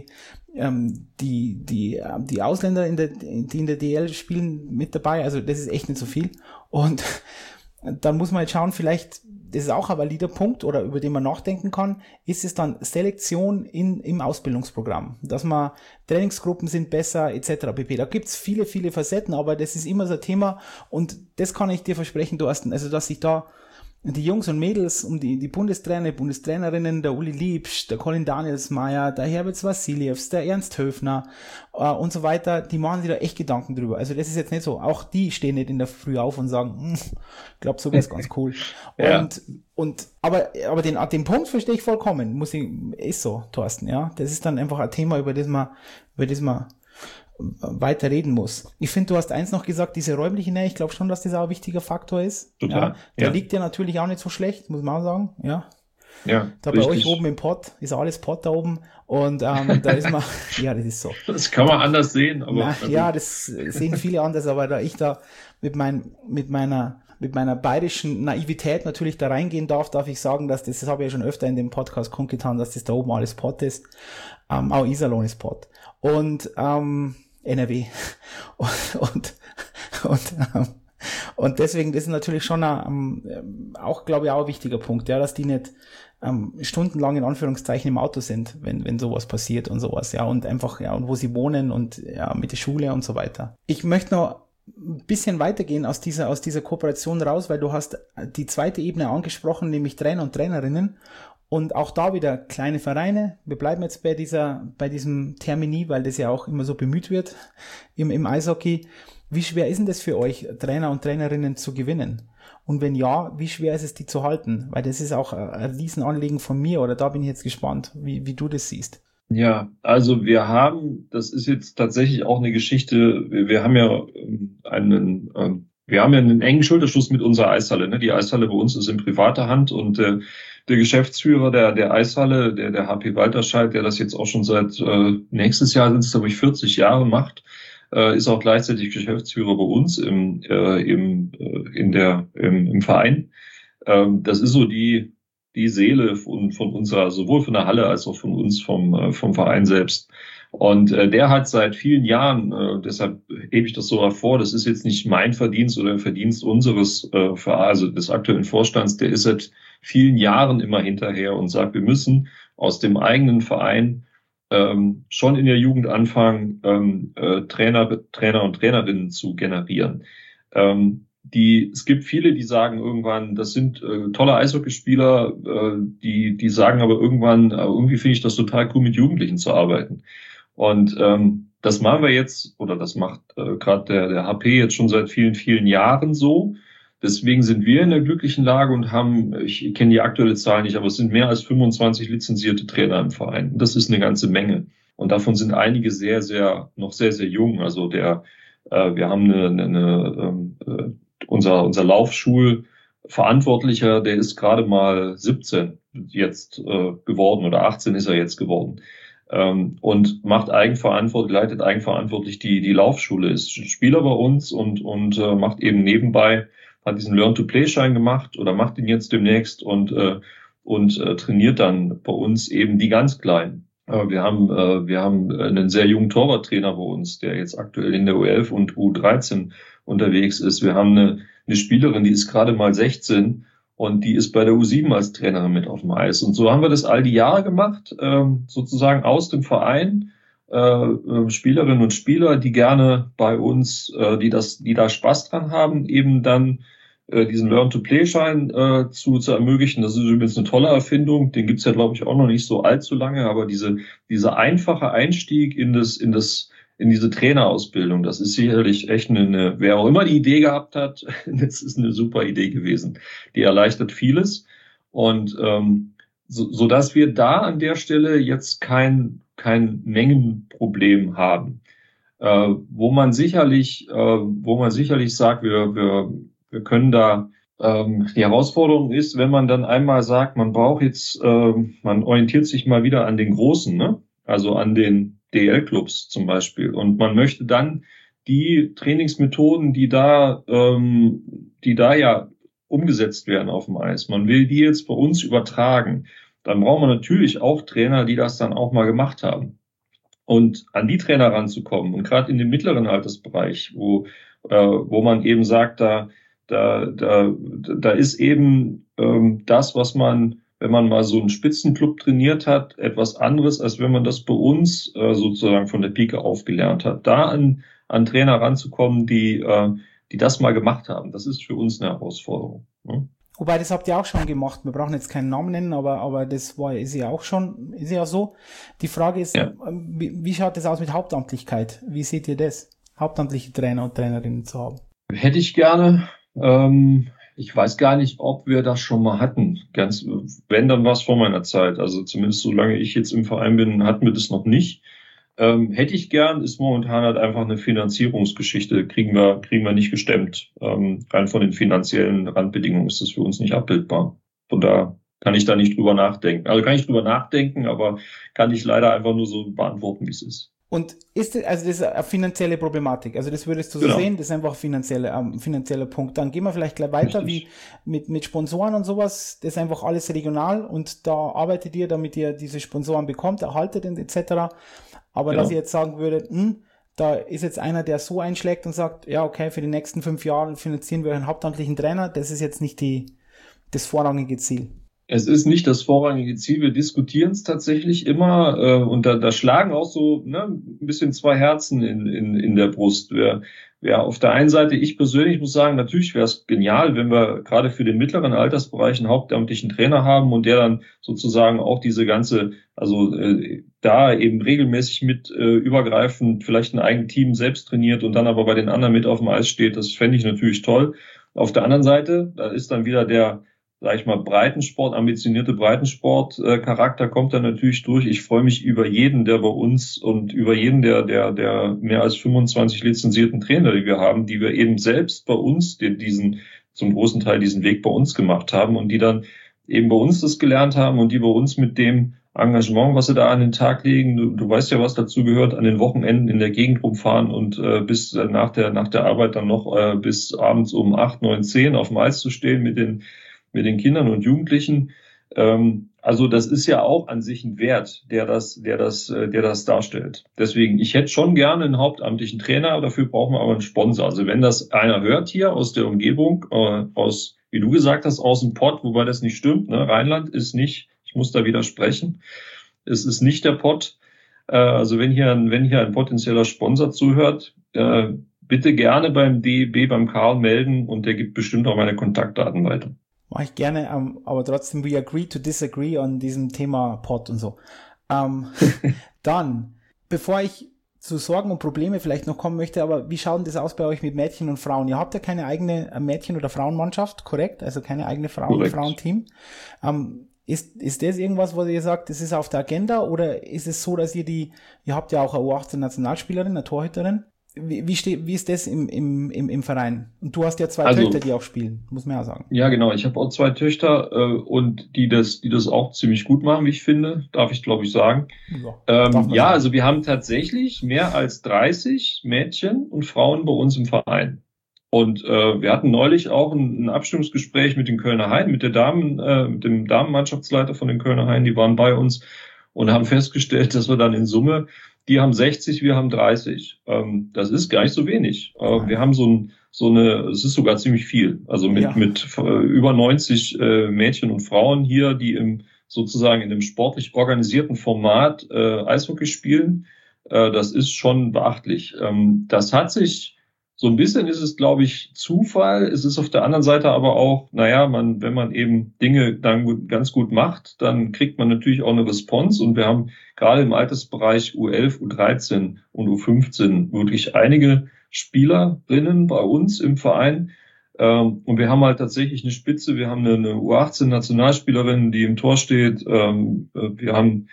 Ausländer, die in der DL spielen, mit dabei, also das ist echt nicht so viel. Und dann muss man jetzt schauen, vielleicht, das ist auch ein valider Punkt, oder über den man nachdenken kann, ist es dann Selektion im Ausbildungsprogramm, dass man Trainingsgruppen sind besser, etc. pp. Da gibt's viele, viele Facetten, aber das ist immer so ein Thema und das kann ich dir versprechen, Thorsten, also dass sich da die Jungs und Mädels um die Bundestrainer, Bundestrainerinnen, der Uli Liebsch, der Colin Danielsmeier, der Herbert Vassiljevs, der Ernst Höfner und so weiter, die machen sich da echt Gedanken drüber. Also das ist jetzt nicht so, auch die stehen nicht in der Früh auf und sagen, ich glaube, so wäre es ganz cool. Ja. Aber den Punkt verstehe ich vollkommen, ist so, Thorsten, ja. Das ist dann einfach ein Thema, über das man weiter reden muss. Ich finde, du hast eins noch gesagt, diese räumliche Nähe, ich glaube schon, dass das auch ein wichtiger Faktor ist. Total. Der liegt ja natürlich auch nicht so schlecht, muss man auch sagen. Ja, da bei euch oben im Pott ist alles Pott da oben und da ist man, ja, das ist so. Das kann man anders sehen, aber. Das sehen viele anders, aber da ich da mit meiner bayerischen Naivität natürlich da reingehen darf ich sagen, dass das habe ich ja schon öfter in dem Podcast kundgetan, dass das da oben alles Pott ist. Auch Iserlohn ist Pott. Und NRW. Und deswegen, das ist natürlich schon auch, glaube ich, auch ein wichtiger Punkt, dass die nicht stundenlang in Anführungszeichen im Auto sind, wenn sowas passiert und sowas, und einfach, und wo sie wohnen und mit der Schule und so weiter. Ich möchte noch ein bisschen weitergehen aus dieser Kooperation raus, weil du hast die zweite Ebene angesprochen, nämlich Trainer und Trainerinnen. Und auch da wieder kleine Vereine. Wir bleiben jetzt bei diesem Termini, weil das ja auch immer so bemüht wird im Eishockey. Wie schwer ist denn das für euch, Trainer und Trainerinnen zu gewinnen? Und wenn ja, wie schwer ist es, die zu halten? Weil das ist auch ein Riesenanliegen von mir, oder da bin ich jetzt gespannt, wie du das siehst. Ja, also das ist jetzt tatsächlich auch eine Geschichte, wir haben ja einen engen Schulterschluss mit unserer Eishalle. Ne? Die Eishalle bei uns ist in privater Hand und der Geschäftsführer der Eishalle, der HP Walterscheid, der das jetzt auch schon seit nächstes Jahr sind es, glaube ich, 40 Jahre macht, ist auch gleichzeitig Geschäftsführer bei uns im Verein. Das ist so die Seele von unserer, sowohl von der Halle als auch von uns vom Verein selbst. Und der hat seit vielen Jahren, deshalb hebe ich das so hervor, das ist jetzt nicht mein Verdienst oder Verdienst unseres also des aktuellen Vorstands, der ist seit vielen Jahren immer hinterher und sagt, wir müssen aus dem eigenen Verein schon in der Jugend anfangen, Trainer und Trainerinnen zu generieren. Es gibt viele, die sagen irgendwann, das sind tolle Eishockeyspieler, die sagen aber irgendwann, irgendwie finde ich das total cool, mit Jugendlichen zu arbeiten. Und das machen wir jetzt, oder das macht gerade der HP jetzt schon seit vielen, vielen Jahren so. Deswegen sind wir in der glücklichen Lage und ich kenne die aktuelle Zahl nicht, aber es sind mehr als 25 lizenzierte Trainer im Verein. Das ist eine ganze Menge. Und davon sind einige noch sehr, sehr jung. Also wir haben unser Laufschulverantwortlicher, der ist gerade mal 17 jetzt geworden oder 18 ist er jetzt geworden. Und leitet eigenverantwortlich die Laufschule, ist Spieler bei uns und macht eben nebenbei, hat diesen Learn-to-Play-Schein gemacht oder macht ihn jetzt demnächst und trainiert dann bei uns eben die ganz Kleinen. Wir haben einen sehr jungen Torwarttrainer bei uns, der jetzt aktuell in der U11 und U13 unterwegs ist. Wir haben eine Spielerin, die ist gerade mal 16 und die ist bei der U7 als Trainerin mit auf dem Eis. Und so haben wir das all die Jahre gemacht, sozusagen aus dem Verein, Spielerinnen und Spieler, die gerne bei uns, die da Spaß dran haben, eben dann diesen Learn-to-Play-Schein zu ermöglichen. Das ist übrigens eine tolle Erfindung. Den gibt's ja, glaube ich, auch noch nicht so allzu lange. Aber dieser einfache Einstieg in diese Trainerausbildung, das ist sicherlich echt wer auch immer die Idee gehabt hat, das ist eine super Idee gewesen. Die erleichtert vieles. Und so dass wir da an der Stelle jetzt kein Mengenproblem haben. Wo man sicherlich sagt, wir können da, die Herausforderung ist, wenn man dann einmal sagt, man braucht jetzt, man orientiert sich mal wieder an den Großen, ne? Also an den DL-Clubs zum Beispiel. Und man möchte dann die Trainingsmethoden, die da ja umgesetzt werden auf dem Eis, man will die jetzt bei uns übertragen. Dann braucht man natürlich auch Trainer, die das dann auch mal gemacht haben. Und an die Trainer ranzukommen und gerade in dem mittleren Altersbereich, wo man eben sagt, da ist eben das, was man, wenn man mal so einen Spitzenclub trainiert hat, etwas anderes, als wenn man das bei uns sozusagen von der Pike auf gelernt hat. Da an Trainer ranzukommen, die das mal gemacht haben, das ist für uns eine Herausforderung. Ne? Wobei, das habt ihr auch schon gemacht. Wir brauchen jetzt keinen Namen nennen, aber ist ja so. Die Frage ist, wie schaut das aus mit Hauptamtlichkeit? Wie seht ihr das? Hauptamtliche Trainer und Trainerinnen zu haben? Hätte ich gerne. Ich weiß gar nicht, ob wir das schon mal hatten. Wenn, dann war es vor meiner Zeit. Also zumindest solange ich jetzt im Verein bin, hatten wir das noch nicht. Hätte ich gern, ist momentan halt einfach eine Finanzierungsgeschichte, kriegen wir nicht gestemmt. Rein von den finanziellen Randbedingungen ist das für uns nicht abbildbar. Von da kann ich da nicht drüber nachdenken. Also kann ich drüber nachdenken, aber kann ich leider einfach nur so beantworten, wie es ist. Und ist das, also das ist eine finanzielle Problematik? Also das würdest du so sehen, das ist einfach ein finanzieller Punkt. Dann gehen wir vielleicht gleich weiter, richtig, wie mit Sponsoren und sowas. Das ist einfach alles regional und da arbeitet ihr, damit ihr diese Sponsoren bekommt, erhaltet etc. Aber dass ihr jetzt sagen würdet, da ist jetzt einer, der so einschlägt und sagt, ja okay, für die nächsten 5 Jahre finanzieren wir einen hauptamtlichen Trainer, das ist jetzt nicht das vorrangige Ziel. Es ist nicht das vorrangige Ziel. Wir diskutieren es tatsächlich immer und da schlagen auch so ein bisschen zwei Herzen in der Brust. Wer auf der einen Seite, ich persönlich muss sagen, natürlich wäre es genial, wenn wir gerade für den mittleren Altersbereich einen hauptamtlichen Trainer haben und der dann sozusagen auch diese ganze, da eben regelmäßig mit übergreifend vielleicht ein eigenes Team selbst trainiert und dann aber bei den anderen mit auf dem Eis steht. Das fände ich natürlich toll. Auf der anderen Seite, da ist dann wieder der, sag ich mal, ambitionierte Breitensport-Charakter kommt da natürlich durch. Ich freue mich über jeden, der bei uns und über jeden der mehr als 25 lizenzierten Trainer, die wir haben, die wir eben selbst bei uns zum großen Teil diesen Weg bei uns gemacht haben und die dann eben bei uns das gelernt haben und die bei uns mit dem Engagement, was sie da an den Tag legen, du weißt ja, was dazu gehört, an den Wochenenden in der Gegend rumfahren und bis nach der Arbeit dann noch bis abends um 8, 9, 10 auf dem Eis zu stehen mit den Kindern und Jugendlichen. Also das ist ja auch an sich ein Wert, der das darstellt. Deswegen, ich hätte schon gerne einen hauptamtlichen Trainer, dafür brauchen wir aber einen Sponsor. Also wenn das einer hört hier aus der Umgebung, aus, wie du gesagt hast, aus dem Pott, wobei das nicht stimmt, ne? Rheinland ist nicht, ich muss da widersprechen, es ist nicht der Pott. Also wenn hier ein potenzieller Sponsor zuhört, bitte gerne beim DEB, beim Karl melden und der gibt bestimmt auch meine Kontaktdaten weiter. Mache ich gerne, aber trotzdem, we agree to disagree an diesem Thema Pod und so. Dann, bevor ich zu Sorgen und Probleme vielleicht noch kommen möchte, aber wie schaut denn das aus bei euch mit Mädchen und Frauen? Ihr habt ja keine eigene Mädchen- oder Frauenmannschaft, korrekt? Also keine eigene Frauenteam. Ist das irgendwas, wo ihr sagt, das ist auf der Agenda oder ist es so, dass ihr habt ja auch eine U18-Nationalspielerin, eine Torhüterin? Wie ist das im Verein? Und du hast ja zwei Töchter, die auch spielen, muss man ja sagen. Ja, genau. Ich habe auch zwei Töchter und die das auch ziemlich gut machen, wie ich finde, darf ich glaube ich sagen. Sagen. Also wir haben tatsächlich mehr als 30 Mädchen und Frauen bei uns im Verein. Und wir hatten neulich auch ein Abstimmungsgespräch mit den Kölner Haien, mit dem Damenmannschaftsleiter von den Kölner Haien, die waren bei uns und haben festgestellt, dass wir dann in Summe, die haben 60, wir haben 30. Das ist gar nicht so wenig. Wir haben es ist sogar ziemlich viel. Also mit über 90 Mädchen und Frauen hier, die sozusagen in dem sportlich organisierten Format Eishockey spielen. Das ist schon beachtlich. Das hat sich so ein bisschen, ist es, glaube ich, Zufall. Es ist auf der anderen Seite aber auch, wenn man eben Dinge dann ganz gut macht, dann kriegt man natürlich auch eine Response. Und wir haben gerade im Altersbereich U11, U13 und U15 wirklich einige Spielerinnen bei uns im Verein. Und wir haben halt tatsächlich eine Spitze. Wir haben eine U18-Nationalspielerin, die im Tor steht. Wir haben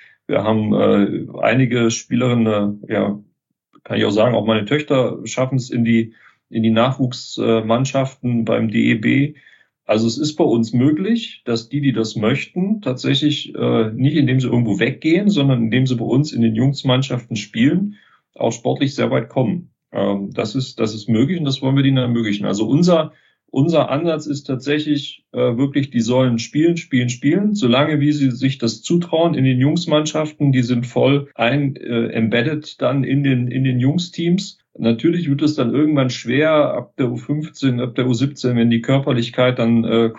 einige Spielerinnen, kann ich auch sagen, auch meine Töchter schaffen es in die Nachwuchsmannschaften beim DEB. Also es ist bei uns möglich, dass die das möchten, tatsächlich nicht indem sie irgendwo weggehen, sondern indem sie bei uns in den Jungsmannschaften spielen, auch sportlich sehr weit kommen. Das ist möglich und das wollen wir denen ermöglichen. Also unser Ansatz ist tatsächlich wirklich, die sollen spielen, solange wie sie sich das zutrauen in den Jungsmannschaften. Die sind voll embedded dann in den Jungsteams. Natürlich wird es dann irgendwann schwer ab der U15, ab der U17, wenn die Körperlichkeit dann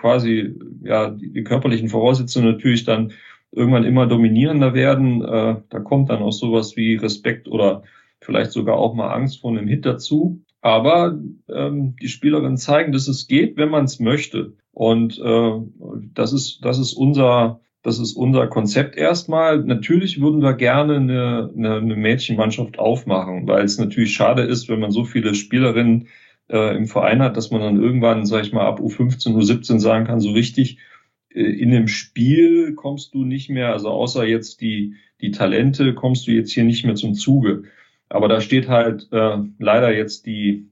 die körperlichen Voraussetzungen natürlich dann irgendwann immer dominierender werden. Da kommt dann auch sowas wie Respekt oder vielleicht sogar auch mal Angst vor einem Hit dazu. Aber die Spielerinnen zeigen, dass es geht, wenn man es möchte. Und das ist unser Konzept erstmal. Natürlich würden wir gerne eine Mädchenmannschaft aufmachen, weil es natürlich schade ist, wenn man so viele Spielerinnen im Verein hat, dass man dann irgendwann, sag ich mal, ab U15, U17 sagen kann, so richtig, in dem Spiel kommst du nicht mehr, also außer jetzt die Talente, kommst du jetzt hier nicht mehr zum Zuge. Aber da steht halt leider jetzt die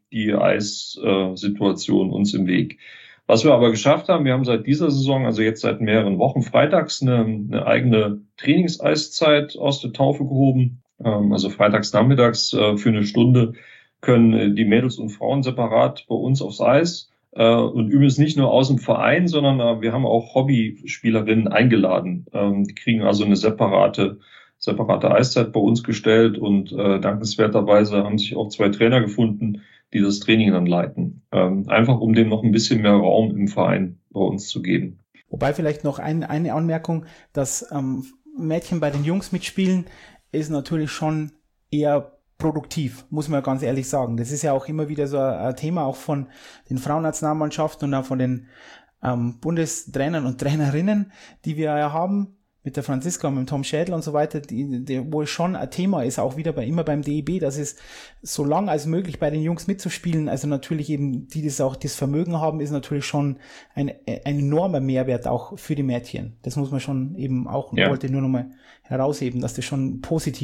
Eissituation uns im Weg. Was wir aber geschafft haben, wir haben seit dieser Saison, also jetzt seit mehreren Wochen freitags eine eigene Trainingseiszeit aus der Taufe gehoben. Also freitags nachmittags für eine Stunde können die Mädels und Frauen separat bei uns aufs Eis und übrigens nicht nur aus dem Verein, sondern wir haben auch Hobbyspielerinnen eingeladen. Die kriegen also eine separate Eiszeit bei uns gestellt und dankenswerterweise haben sich auch 2 Trainer gefunden, die das Training dann leiten. Einfach um dem noch ein bisschen mehr Raum im Verein bei uns zu geben. Wobei vielleicht noch eine Anmerkung, dass Mädchen bei den Jungs mitspielen, ist natürlich schon eher produktiv, muss man ganz ehrlich sagen. Das ist ja auch immer wieder so ein Thema, auch von den Frauennationalmannschaften und auch von den Bundestrainern und Trainerinnen, die wir ja haben, mit der Franziska und mit Tom Schädel und so weiter, wo es schon ein Thema ist, auch wieder immer beim DEB, dass es so lang als möglich bei den Jungs mitzuspielen, also natürlich eben, die das auch das Vermögen haben, ist natürlich schon ein enormer Mehrwert auch für die Mädchen. Das muss man schon eben auch, wollte nur nochmal herausheben, dass das schon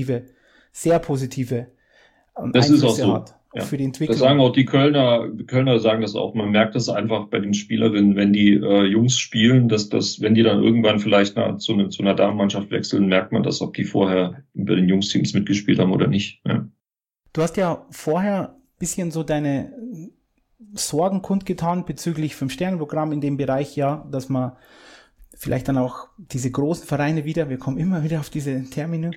sehr positive Einflüsse hat. Ja. Für die Entwicklung. Das sagen auch die Kölner sagen das auch. Man merkt das einfach bei den Spielerinnen, wenn die Jungs spielen, dass wenn die dann irgendwann vielleicht zu einer Damenmannschaft wechseln, merkt man das, ob die vorher bei den Jungsteams mitgespielt haben oder nicht. Ja. Du hast ja vorher ein bisschen so deine Sorgen kundgetan bezüglich 5-Sterne-Programm in dem Bereich, ja, dass man vielleicht dann auch diese großen Vereine wir kommen immer wieder auf diese Termine,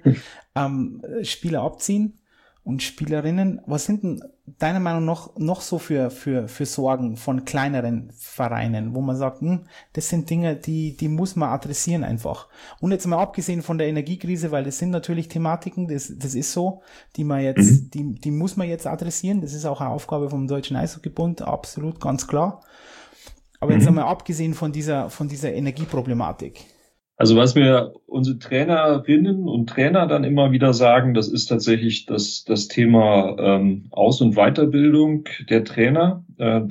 Spieler abziehen. Und Spielerinnen, was sind denn deiner Meinung nach noch so für Sorgen von kleineren Vereinen, wo man sagt, das sind Dinge, die muss man adressieren einfach. Und jetzt mal abgesehen von der Energiekrise, weil das sind natürlich Thematiken, das ist so, die man jetzt, die muss man jetzt adressieren. Das ist auch eine Aufgabe vom Deutschen Eishockeybund, absolut, ganz klar. Aber jetzt einmal abgesehen von dieser Energieproblematik. Also was mir unsere Trainerinnen und Trainer dann immer wieder sagen, das ist tatsächlich das Thema Aus- und Weiterbildung der Trainer.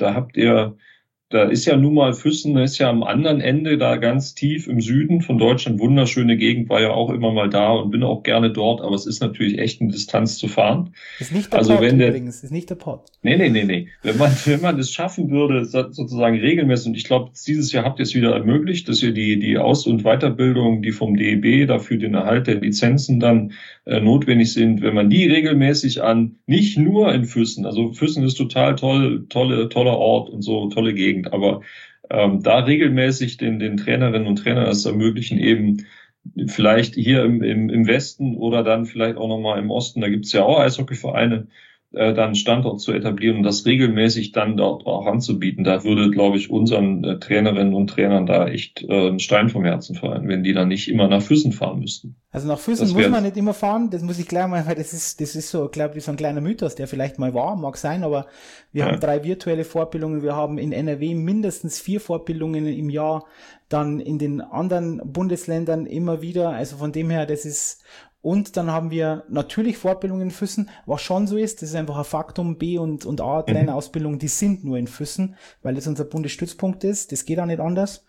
Da ist ja nun mal Füssen, ist ja am anderen Ende, da ganz tief im Süden von Deutschland, wunderschöne Gegend, war ja auch immer mal da und bin auch gerne dort, aber es ist natürlich echt eine Distanz zu fahren. Ist nicht der Pott übrigens, ist nicht der Pott. Nee. Wenn man das schaffen würde, sozusagen regelmäßig, und ich glaube, dieses Jahr habt ihr es wieder ermöglicht, dass ihr die Aus- und Weiterbildung, die vom DEB dafür den Erhalt der Lizenzen dann notwendig sind, wenn man die regelmäßig nicht nur in Füssen, also Füssen ist total toller Ort und so, tolle Gegend, aber da regelmäßig den Trainerinnen und Trainern das ermöglichen, eben vielleicht hier im Westen oder dann vielleicht auch nochmal im Osten, da gibt es ja auch Eishockeyvereine, dann Standort zu etablieren und das regelmäßig dann dort auch anzubieten. Da würde, glaube ich, unseren Trainerinnen und Trainern da echt ein Stein vom Herzen fallen, wenn die dann nicht immer nach Füssen fahren müssten. Also nach Füssen muss man nicht immer fahren, das muss ich gleich mal, weil das ist so, glaube ich, so ein kleiner Mythos, der vielleicht mal war, mag sein, aber wir haben 3 virtuelle Fortbildungen, wir haben in NRW mindestens 4 Fortbildungen im Jahr, dann in den anderen Bundesländern immer wieder, also von dem her, das ist. Und dann haben wir natürlich Fortbildungen in Füssen, was schon so ist, das ist einfach ein Faktum, B- und A-Trainerausbildung, die sind nur in Füssen, weil das unser Bundesstützpunkt ist, das geht auch nicht anders.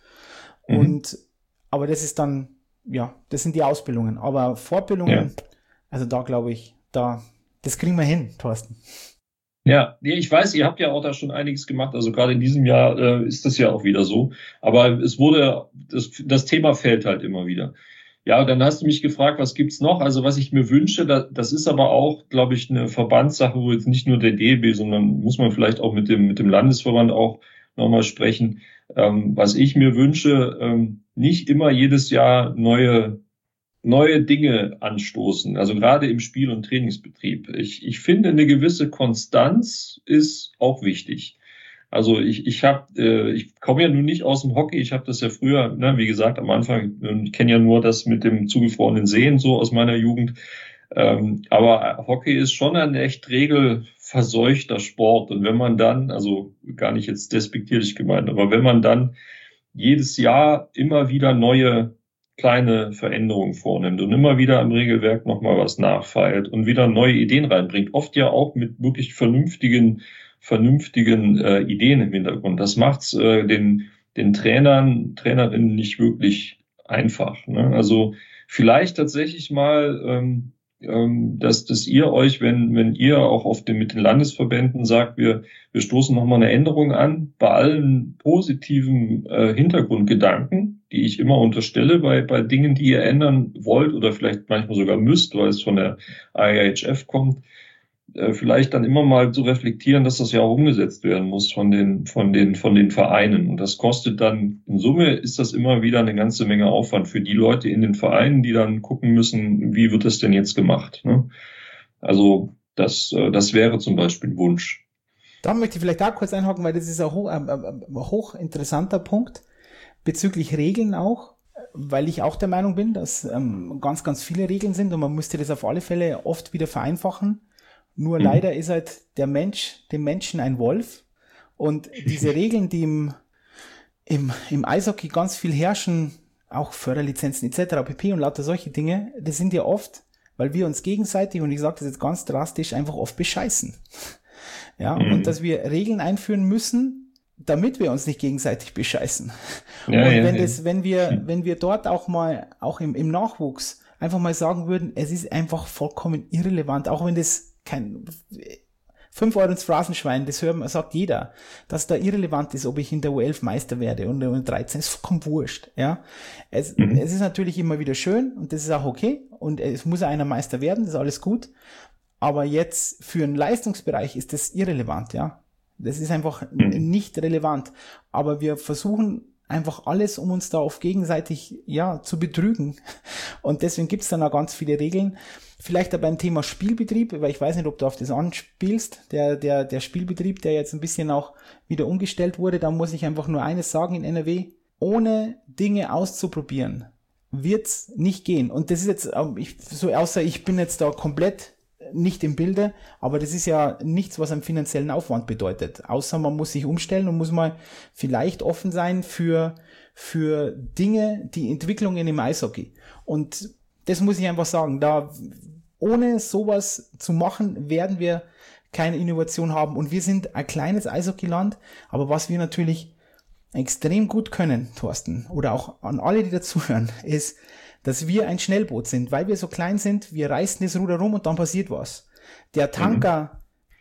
Aber das ist dann, das sind die Ausbildungen. Aber Fortbildungen, also da glaube ich, das kriegen wir hin, Thorsten. Ja, ich weiß, ihr habt ja auch da schon einiges gemacht, also gerade in diesem Jahr ist das ja auch wieder so, aber das Thema fällt halt immer wieder. Ja, dann hast du mich gefragt, was gibt's noch? Also was ich mir wünsche, das ist aber auch, glaube ich, eine Verbandssache, wo jetzt nicht nur der DEB, sondern muss man vielleicht auch mit dem Landesverband auch nochmal sprechen. Was ich mir wünsche, nicht immer jedes Jahr neue Dinge anstoßen, also gerade im Spiel- und Trainingsbetrieb. Ich finde, eine gewisse Konstanz ist auch wichtig. Also ich komme ja nun nicht aus dem Hockey, ich habe das ja früher, wie gesagt, am Anfang, ich kenne ja nur das mit dem zugefrorenen Sehen so aus meiner Jugend, aber Hockey ist schon ein echt regelverseuchter Sport und wenn man dann, also gar nicht jetzt despektierlich gemeint, aber wenn man dann jedes Jahr immer wieder neue kleine Veränderungen vornimmt und immer wieder am Regelwerk nochmal was nachfeilt und wieder neue Ideen reinbringt, oft ja auch mit wirklich vernünftigen Ideen im Hintergrund. Das macht's den den Trainerinnen nicht wirklich einfach. Ne? Also vielleicht tatsächlich mal, dass ihr euch, wenn ihr auch mit den Landesverbänden sagt, wir stoßen nochmal eine Änderung an, bei allen positiven Hintergrundgedanken, die ich immer unterstelle bei Dingen, die ihr ändern wollt oder vielleicht manchmal sogar müsst, weil es von der IIHF kommt, vielleicht dann immer mal zu reflektieren, dass das ja auch umgesetzt werden muss von den Vereinen. Und das kostet dann, in Summe ist das immer wieder eine ganze Menge Aufwand für die Leute in den Vereinen, die dann gucken müssen, wie wird das denn jetzt gemacht, ne? Also, das wäre zum Beispiel ein Wunsch. Da möchte ich vielleicht auch kurz einhaken, weil das ist ein hochinteressanter Punkt bezüglich Regeln auch, weil ich auch der Meinung bin, dass ganz, ganz viele Regeln sind und man müsste das auf alle Fälle oft wieder vereinfachen. Nur leider ist halt dem Menschen ein Wolf und diese Regeln, die im Eishockey ganz viel herrschen, auch Förderlizenzen etc. pp. Und lauter solche Dinge, das sind ja oft, weil wir uns gegenseitig, und ich sage das jetzt ganz drastisch, einfach oft bescheißen. Ja, und dass wir Regeln einführen müssen, damit wir uns nicht gegenseitig bescheißen. Ja, und wenn wir dort auch mal, auch im Nachwuchs, einfach mal sagen würden, es ist einfach vollkommen irrelevant, auch wenn das 5 Euro ins Phrasenschwein, das sagt jeder, dass da irrelevant ist, ob ich in der U11 Meister werde und in der U13 ist vollkommen wurscht, ja. Es ist natürlich immer wieder schön und das ist auch okay und es muss einer Meister werden, das ist alles gut, aber jetzt für einen Leistungsbereich ist das irrelevant, ja. Das ist einfach nicht relevant, aber wir versuchen einfach alles, um uns da auf gegenseitig, ja, zu betrügen. Und deswegen gibt's dann auch ganz viele Regeln. Vielleicht auch beim Thema Spielbetrieb, weil ich weiß nicht, ob du auf das anspielst, der Spielbetrieb, der jetzt ein bisschen auch wieder umgestellt wurde, da muss ich einfach nur eines sagen in NRW, ohne Dinge auszuprobieren, wird's nicht gehen. Und das ist jetzt, außer ich bin jetzt da komplett nicht im Bilde, aber das ist ja nichts, was einen finanziellen Aufwand bedeutet, außer man muss sich umstellen und muss mal vielleicht offen sein für Dinge, die Entwicklungen im Eishockey. Und das muss ich einfach sagen, ohne sowas zu machen, werden wir keine Innovation haben. Und wir sind ein kleines Eishockeyland, aber was wir natürlich extrem gut können, Thorsten, oder auch an alle, die dazuhören, ist, dass wir ein Schnellboot sind, weil wir so klein sind, wir reißen das Ruder rum und dann passiert was. Der Tanker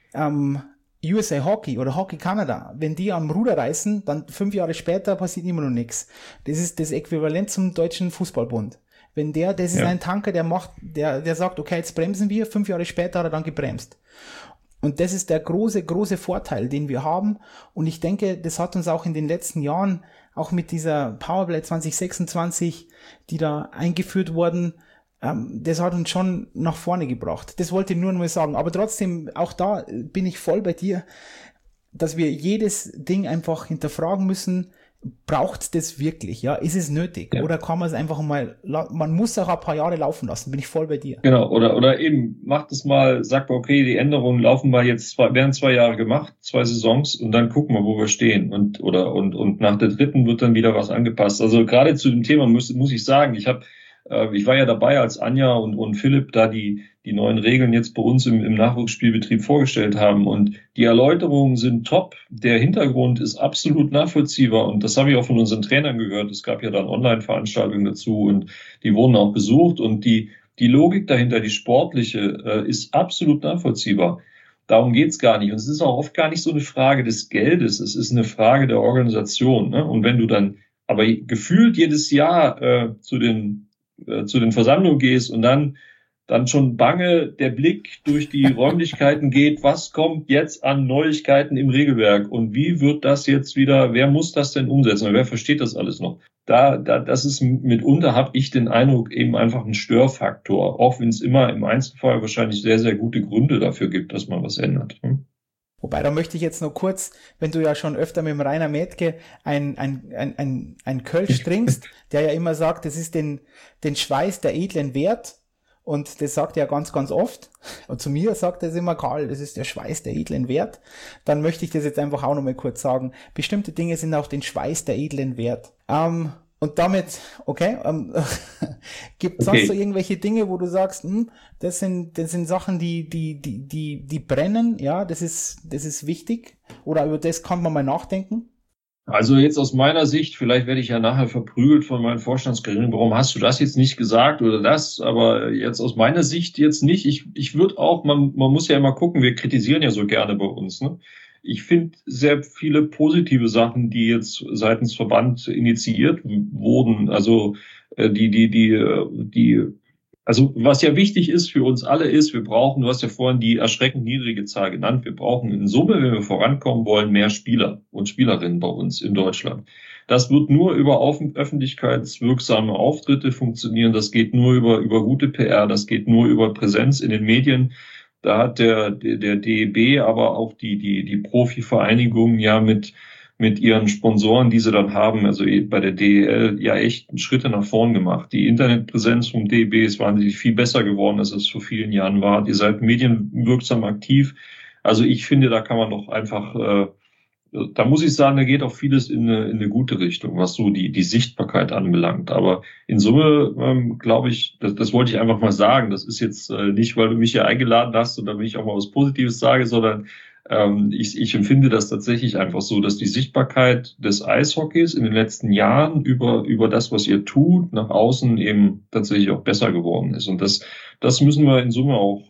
USA Hockey oder Hockey Canada, wenn die am Ruder reißen, dann 5 Jahre später passiert immer noch nichts. Das ist das Äquivalent zum Deutschen Fußballbund. Wenn das ist ein Tanker, der sagt, okay, jetzt bremsen wir, 5 Jahre später hat er dann gebremst. Und das ist der große, große Vorteil, den wir haben. Und ich denke, das hat uns auch in den letzten Jahren, auch mit dieser Powerplay 2026, die da eingeführt wurden, das hat uns schon nach vorne gebracht. Das wollte ich nur mal sagen. Aber trotzdem, auch da bin ich voll bei dir, dass wir jedes Ding einfach hinterfragen müssen. Braucht das wirklich? Ja, ist es nötig? Ja. Oder kann man es einfach mal, man muss auch ein paar Jahre laufen lassen, bin ich voll bei dir. Genau, oder eben, macht es mal, sagt mal, okay, die Änderungen laufen mal jetzt, werden 2 Jahre gemacht, 2 Saisons und dann gucken wir, wo wir stehen und nach der 3. wird dann wieder was angepasst. Also gerade zu dem Thema muss ich sagen, ich war ja dabei, als Anja und Philipp da die neuen Regeln jetzt bei uns im Nachwuchsspielbetrieb vorgestellt haben. Und die Erläuterungen sind top. Der Hintergrund ist absolut nachvollziehbar. Und das habe ich auch von unseren Trainern gehört. Es gab ja dann Online-Veranstaltungen dazu und die wurden auch besucht. Und die Logik dahinter, die sportliche, ist absolut nachvollziehbar. Darum geht's gar nicht. Und es ist auch oft gar nicht so eine Frage des Geldes. Es ist eine Frage der Organisation. Ne? Und wenn du dann aber gefühlt jedes Jahr zu den Versammlungen gehst und dann schon bange der Blick durch die Räumlichkeiten geht, was kommt jetzt an Neuigkeiten im Regelwerk und wie wird das jetzt wieder, wer muss das denn umsetzen und wer versteht das alles noch? Das ist mitunter, habe ich den Eindruck, eben einfach ein Störfaktor, auch wenn es immer im Einzelfall wahrscheinlich sehr, sehr gute Gründe dafür gibt, dass man was ändert. Wobei, da möchte ich jetzt noch kurz, wenn du ja schon öfter mit dem Rainer Methke ein Kölsch trinkst, der ja immer sagt, das ist den Schweiß der edlen Wert. Und das sagt er ganz, ganz oft. Und zu mir sagt er es immer, Karl, das ist der Schweiß der edlen Wert. Dann möchte ich das jetzt einfach auch nochmal kurz sagen. Bestimmte Dinge sind auch den Schweiß der edlen Wert. Und damit, okay, gibt es sonst so irgendwelche Dinge, wo du sagst, das sind Sachen, die brennen, ja, das ist wichtig. Oder über das kann man mal nachdenken? Also jetzt aus meiner Sicht, vielleicht werde ich ja nachher verprügelt von meinen Vorstandskollegen, warum hast du das jetzt nicht gesagt oder das, aber jetzt aus meiner Sicht jetzt nicht. Ich würde auch, man muss ja immer gucken, wir kritisieren ja so gerne bei uns, ne? Ich finde sehr viele positive Sachen, die jetzt seitens Verband initiiert wurden, also die also was ja wichtig ist für uns alle ist, wir brauchen, du hast ja vorhin die erschreckend niedrige Zahl genannt, wir brauchen in Summe, wenn wir vorankommen wollen, mehr Spieler und Spielerinnen bei uns in Deutschland. Das wird nur über öffentlichkeitswirksame Auftritte funktionieren, das geht nur über gute PR, das geht nur über Präsenz in den Medien. Da hat der DEB, aber auch die Profivereinigungen ja mit ihren Sponsoren, die sie dann haben, also bei der DEL, ja echt Schritte nach vorn gemacht. Die Internetpräsenz vom DEB ist wahnsinnig viel besser geworden, als es vor vielen Jahren war. Ihr seid medienwirksam aktiv. Also ich finde, da kann man doch einfach, da muss ich sagen, da geht auch vieles in eine gute Richtung, was so die Sichtbarkeit anbelangt. Aber in Summe glaube ich, das wollte ich einfach mal sagen. Das ist jetzt nicht, weil du mich hier eingeladen hast und damit ich auch mal was Positives sage, sondern ich empfinde das tatsächlich einfach so, dass die Sichtbarkeit des Eishockeys in den letzten Jahren über das, was ihr tut, nach außen eben tatsächlich auch besser geworden ist. Und das müssen wir in Summe auch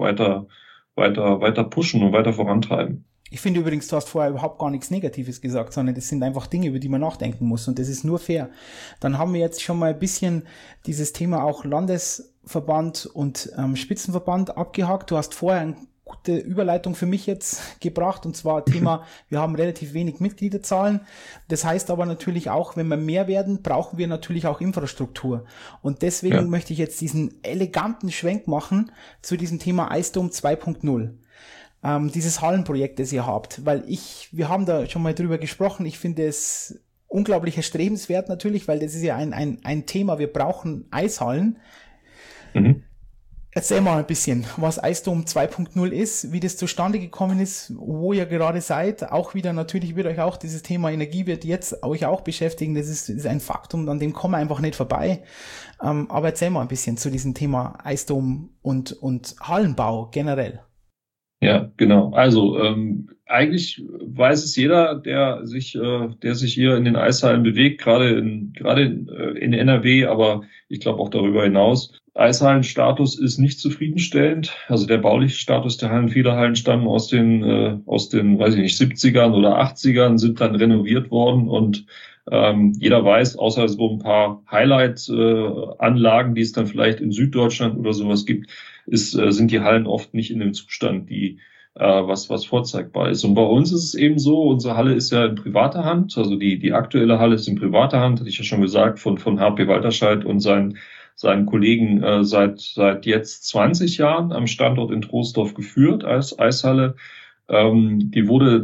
weiter pushen und weiter vorantreiben. Ich finde übrigens, du hast vorher überhaupt gar nichts Negatives gesagt, sondern das sind einfach Dinge, über die man nachdenken muss und das ist nur fair. Dann haben wir jetzt schon mal ein bisschen dieses Thema auch Landesverband und Spitzenverband abgehakt. Du hast vorher eine gute Überleitung für mich jetzt gebracht und zwar Thema, wir haben relativ wenig Mitgliederzahlen. Das heißt aber natürlich auch, wenn wir mehr werden, brauchen wir natürlich auch Infrastruktur. Und deswegen möchte ich jetzt diesen eleganten Schwenk machen zu diesem Thema Eisdom 2.0. Dieses Hallenprojekt, das ihr habt, weil wir haben da schon mal drüber gesprochen, ich finde es unglaublich erstrebenswert natürlich, weil das ist ja ein Thema, wir brauchen Eishallen. Mhm. Erzähl mal ein bisschen, was Eisdom 2.0 ist, wie das zustande gekommen ist, wo ihr gerade seid, auch wieder natürlich wird euch auch dieses Thema Energie wird jetzt euch auch beschäftigen, das ist ein Faktum, an dem kommen wir einfach nicht vorbei, aber erzähl mal ein bisschen zu diesem Thema Eisdom und Hallenbau generell. Ja, genau. Also eigentlich weiß es jeder, der sich hier in den Eishallen bewegt, gerade in NRW, aber ich glaube auch darüber hinaus. Eishallenstatus ist nicht zufriedenstellend. Also der bauliche Status der Hallen, viele Hallen stammen aus den, weiß ich nicht, 70ern oder 80ern, sind dann renoviert worden und jeder weiß, außer so ein paar Highlight-Anlagen, die es dann vielleicht in Süddeutschland oder sowas gibt, sind die Hallen oft nicht in dem Zustand, was vorzeigbar ist. Und bei uns ist es eben so, unsere Halle ist ja in privater Hand, also die aktuelle Halle ist in privater Hand, hatte ich ja schon gesagt, von HP Walterscheid und seinen Kollegen seit jetzt 20 Jahren am Standort in Troisdorf geführt als Eishalle. Die wurde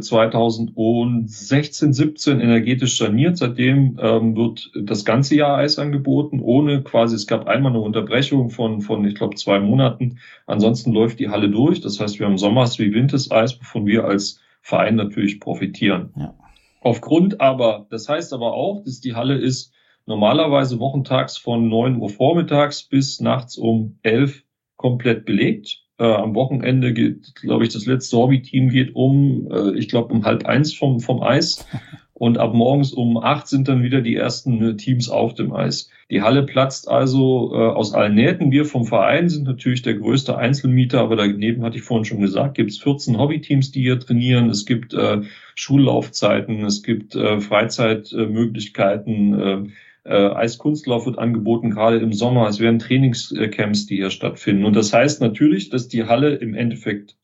2016, 17 energetisch saniert. Seitdem wird das ganze Jahr Eis angeboten, es gab einmal eine Unterbrechung von ich glaube 2 Monaten. Ansonsten läuft die Halle durch. Das heißt, wir haben Sommers wie Winters Eis, wovon wir als Verein natürlich profitieren. Ja. Das heißt aber auch, dass die Halle ist normalerweise wochentags von 9 Uhr vormittags bis nachts um 11 komplett belegt. Am Wochenende geht, glaube ich, das letzte Hobbyteam geht um 12:30 vom Eis. Und ab morgens um 8 sind dann wieder die ersten Teams auf dem Eis. Die Halle platzt also aus allen Nähten. Wir vom Verein sind natürlich der größte Einzelmieter, aber daneben, hatte ich vorhin schon gesagt, gibt es 14 Hobbyteams, die hier trainieren. Es gibt Schullaufzeiten, es gibt Freizeitmöglichkeiten, Eiskunstlauf wird angeboten, gerade im Sommer. Es werden Trainingscamps, die hier stattfinden. Und das heißt natürlich, dass die Halle im Endeffekt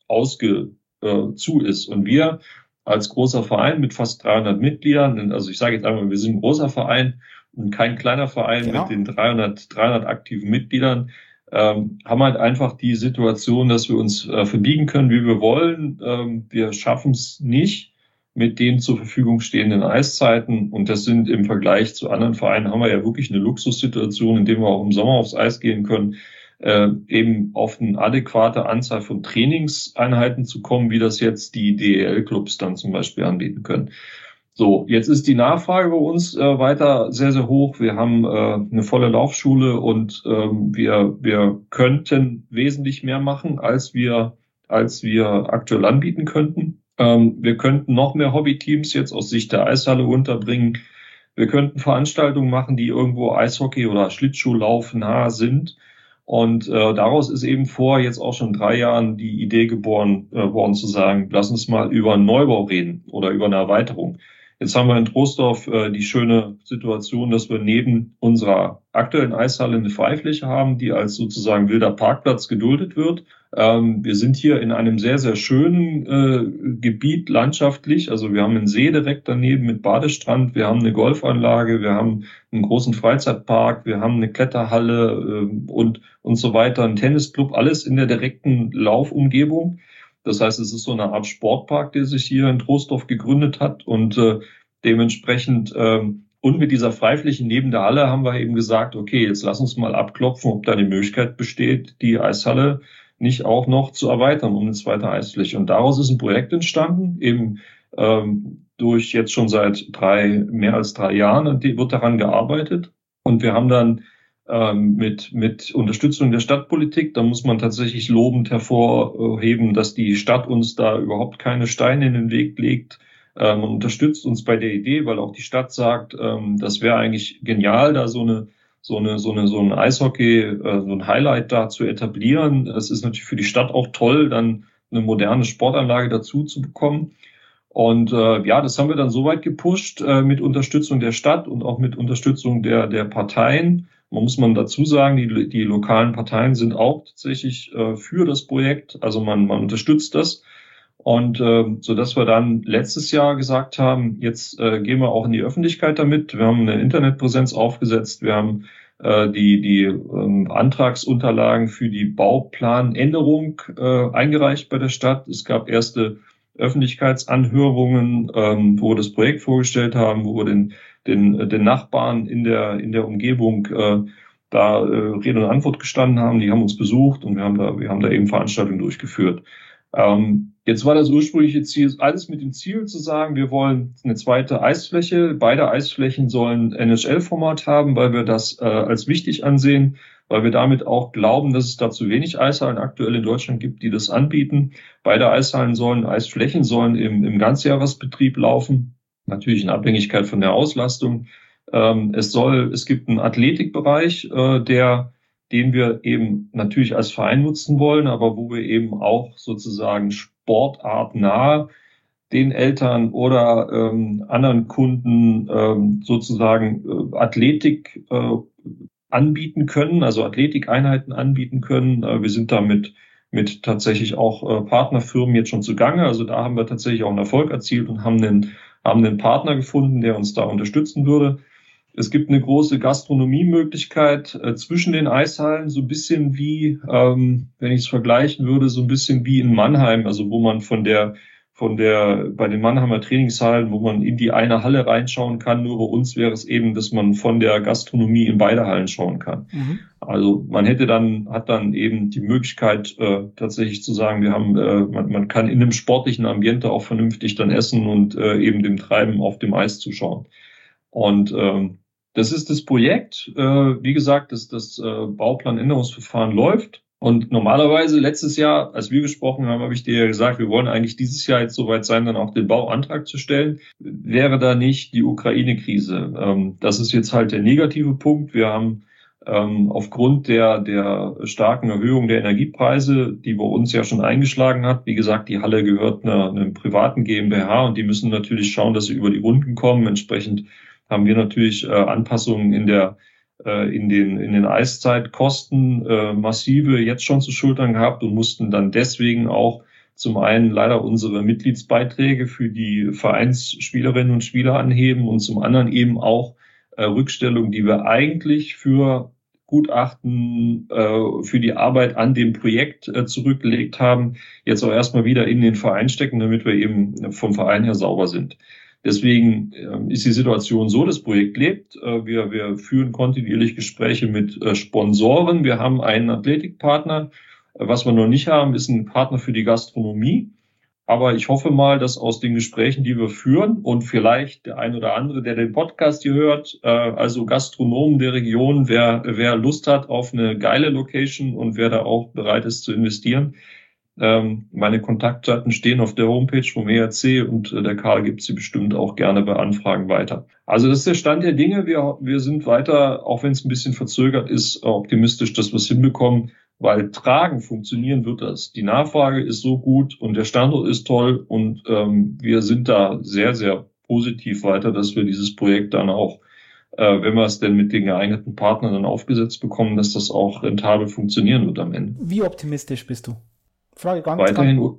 zu ist. Und wir als großer Verein mit fast 300 Mitgliedern, also ich sage jetzt einmal, wir sind ein großer Verein und kein kleiner Verein mit den 300 aktiven Mitgliedern, haben halt einfach die Situation, dass wir uns verbiegen können, wie wir wollen. Wir schaffen es nicht mit den zur Verfügung stehenden Eiszeiten. Und das sind im Vergleich zu anderen Vereinen, haben wir ja wirklich eine Luxussituation, in der wir auch im Sommer aufs Eis gehen können, eben auf eine adäquate Anzahl von Trainingseinheiten zu kommen, wie das jetzt die DEL-Clubs dann zum Beispiel anbieten können. So, jetzt ist die Nachfrage bei uns weiter sehr, sehr hoch. Wir haben eine volle Laufschule und wir könnten wesentlich mehr machen, als wir aktuell anbieten könnten. Wir könnten noch mehr Hobbyteams jetzt aus Sicht der Eishalle unterbringen. Wir könnten Veranstaltungen machen, die irgendwo Eishockey oder Schlittschuhlauf nah sind. Und daraus ist eben vor jetzt auch schon 3 Jahren die Idee geboren worden zu sagen, lass uns mal über einen Neubau reden oder über eine Erweiterung. Jetzt haben wir in Troisdorf die schöne Situation, dass wir neben unserer aktuellen Eishalle eine Freifläche haben, die als sozusagen wilder Parkplatz geduldet wird. Wir sind hier in einem sehr, sehr schönen Gebiet landschaftlich. Also wir haben einen See direkt daneben mit Badestrand, wir haben eine Golfanlage, wir haben einen großen Freizeitpark, wir haben eine Kletterhalle und so weiter, einen Tennisclub, alles in der direkten Laufumgebung. Das heißt, es ist so eine Art Sportpark, der sich hier in Troisdorf gegründet hat und dementsprechend und mit dieser Freifläche neben der Halle haben wir eben gesagt, okay, jetzt lass uns mal abklopfen, ob da die Möglichkeit besteht, die Eishalle nicht auch noch zu erweitern um eine zweite Eisfläche. Und daraus ist ein Projekt entstanden, eben durch jetzt schon seit mehr als 3 Jahren, und die wird daran gearbeitet. Und wir haben dann mit Unterstützung der Stadtpolitik, da muss man tatsächlich lobend hervorheben, dass die Stadt uns da überhaupt keine Steine in den Weg legt. Man unterstützt uns bei der Idee, weil auch die Stadt sagt, das wäre eigentlich genial, da so ein Eishockey, so ein Highlight da zu etablieren. Es ist natürlich für die Stadt auch toll, dann eine moderne Sportanlage dazu zu bekommen. Und das haben wir dann so weit gepusht mit Unterstützung der Stadt und auch mit Unterstützung der Parteien. Man muss dazu sagen, die lokalen Parteien sind auch tatsächlich für das Projekt. Also man unterstützt das. Und so dass wir dann letztes Jahr gesagt haben, jetzt gehen wir auch in die Öffentlichkeit damit. Wir haben eine Internetpräsenz aufgesetzt. Wir haben die Antragsunterlagen für die Bauplanänderung eingereicht bei der Stadt. Es gab erste Öffentlichkeitsanhörungen, wo wir das Projekt vorgestellt haben, wo wir den Nachbarn in der Umgebung Rede und Antwort gestanden haben. Die haben uns besucht und wir haben da eben Veranstaltungen durchgeführt. Jetzt war das ursprüngliche Ziel, alles mit dem Ziel zu sagen, wir wollen eine zweite Eisfläche. Beide Eisflächen sollen NHL-Format haben, weil wir das als wichtig ansehen, weil wir damit auch glauben, dass es da zu wenig Eishallen aktuell in Deutschland gibt, die das anbieten. Beide Eisflächen sollen im Ganzjahresbetrieb laufen, natürlich in Abhängigkeit von der Auslastung. Es gibt einen Athletikbereich, den wir eben natürlich als Verein nutzen wollen, aber wo wir eben auch sozusagen sportartnah den Eltern oder anderen Kunden sozusagen Athletik anbieten können, also Athletikeinheiten anbieten können. Wir sind da mit tatsächlich auch Partnerfirmen jetzt schon zugange. Also da haben wir tatsächlich auch einen Erfolg erzielt und haben einen Partner gefunden, der uns da unterstützen würde. Es gibt eine große Gastronomiemöglichkeit zwischen den Eishallen, so ein bisschen wie, wenn ich es vergleichen würde, so ein bisschen wie in Mannheim, also wo man bei den Mannheimer Trainingshallen, wo man in die eine Halle reinschauen kann, nur bei uns wäre es eben, dass man von der Gastronomie in beide Hallen schauen kann. Mhm. Also man hat dann eben die Möglichkeit, tatsächlich zu sagen, man kann in einem sportlichen Ambiente auch vernünftig dann essen und eben dem Treiben auf dem Eis zuschauen. Und das ist das Projekt. Wie gesagt, das Bauplanänderungsverfahren läuft. Und normalerweise letztes Jahr, als wir gesprochen haben, habe ich dir ja gesagt, wir wollen eigentlich dieses Jahr jetzt soweit sein, dann auch den Bauantrag zu stellen. Wäre da nicht die Ukraine-Krise? Das ist jetzt halt der negative Punkt. Wir haben aufgrund der starken Erhöhung der Energiepreise, die bei uns ja schon eingeschlagen hat, wie gesagt, die Halle gehört einem privaten GmbH und die müssen natürlich schauen, dass sie über die Runden kommen. Entsprechend haben wir natürlich Anpassungen in den Eiszeitkosten massive jetzt schon zu schultern gehabt und mussten dann deswegen auch zum einen leider unsere Mitgliedsbeiträge für die Vereinsspielerinnen und Spieler anheben und zum anderen eben auch Rückstellungen, die wir eigentlich für Gutachten für die Arbeit an dem Projekt zurückgelegt haben, jetzt auch erstmal wieder in den Verein stecken, damit wir eben vom Verein her sauber sind. Deswegen ist die Situation so, das Projekt lebt. Wir führen kontinuierlich Gespräche mit Sponsoren. Wir haben einen Athletikpartner. Was wir noch nicht haben, ist ein Partner für die Gastronomie. Aber ich hoffe mal, dass aus den Gesprächen, die wir führen und vielleicht der ein oder andere, der den Podcast hier hört, also Gastronomen der Region, wer Lust hat auf eine geile Location und wer da auch bereit ist zu investieren, Meine Kontaktdaten stehen auf der Homepage vom ERC und der Karl gibt sie bestimmt auch gerne bei Anfragen weiter. Also das ist der Stand der Dinge. Wir sind weiter, auch wenn es ein bisschen verzögert ist, optimistisch, dass wir es hinbekommen, weil tragen funktionieren wird das. Die Nachfrage ist so gut und der Standort ist toll und wir sind da sehr, sehr positiv weiter, dass wir dieses Projekt dann auch, wenn wir es denn mit den geeigneten Partnern dann aufgesetzt bekommen, dass das auch rentabel funktionieren wird am Ende. Wie optimistisch bist du? Frage ganz weiterhin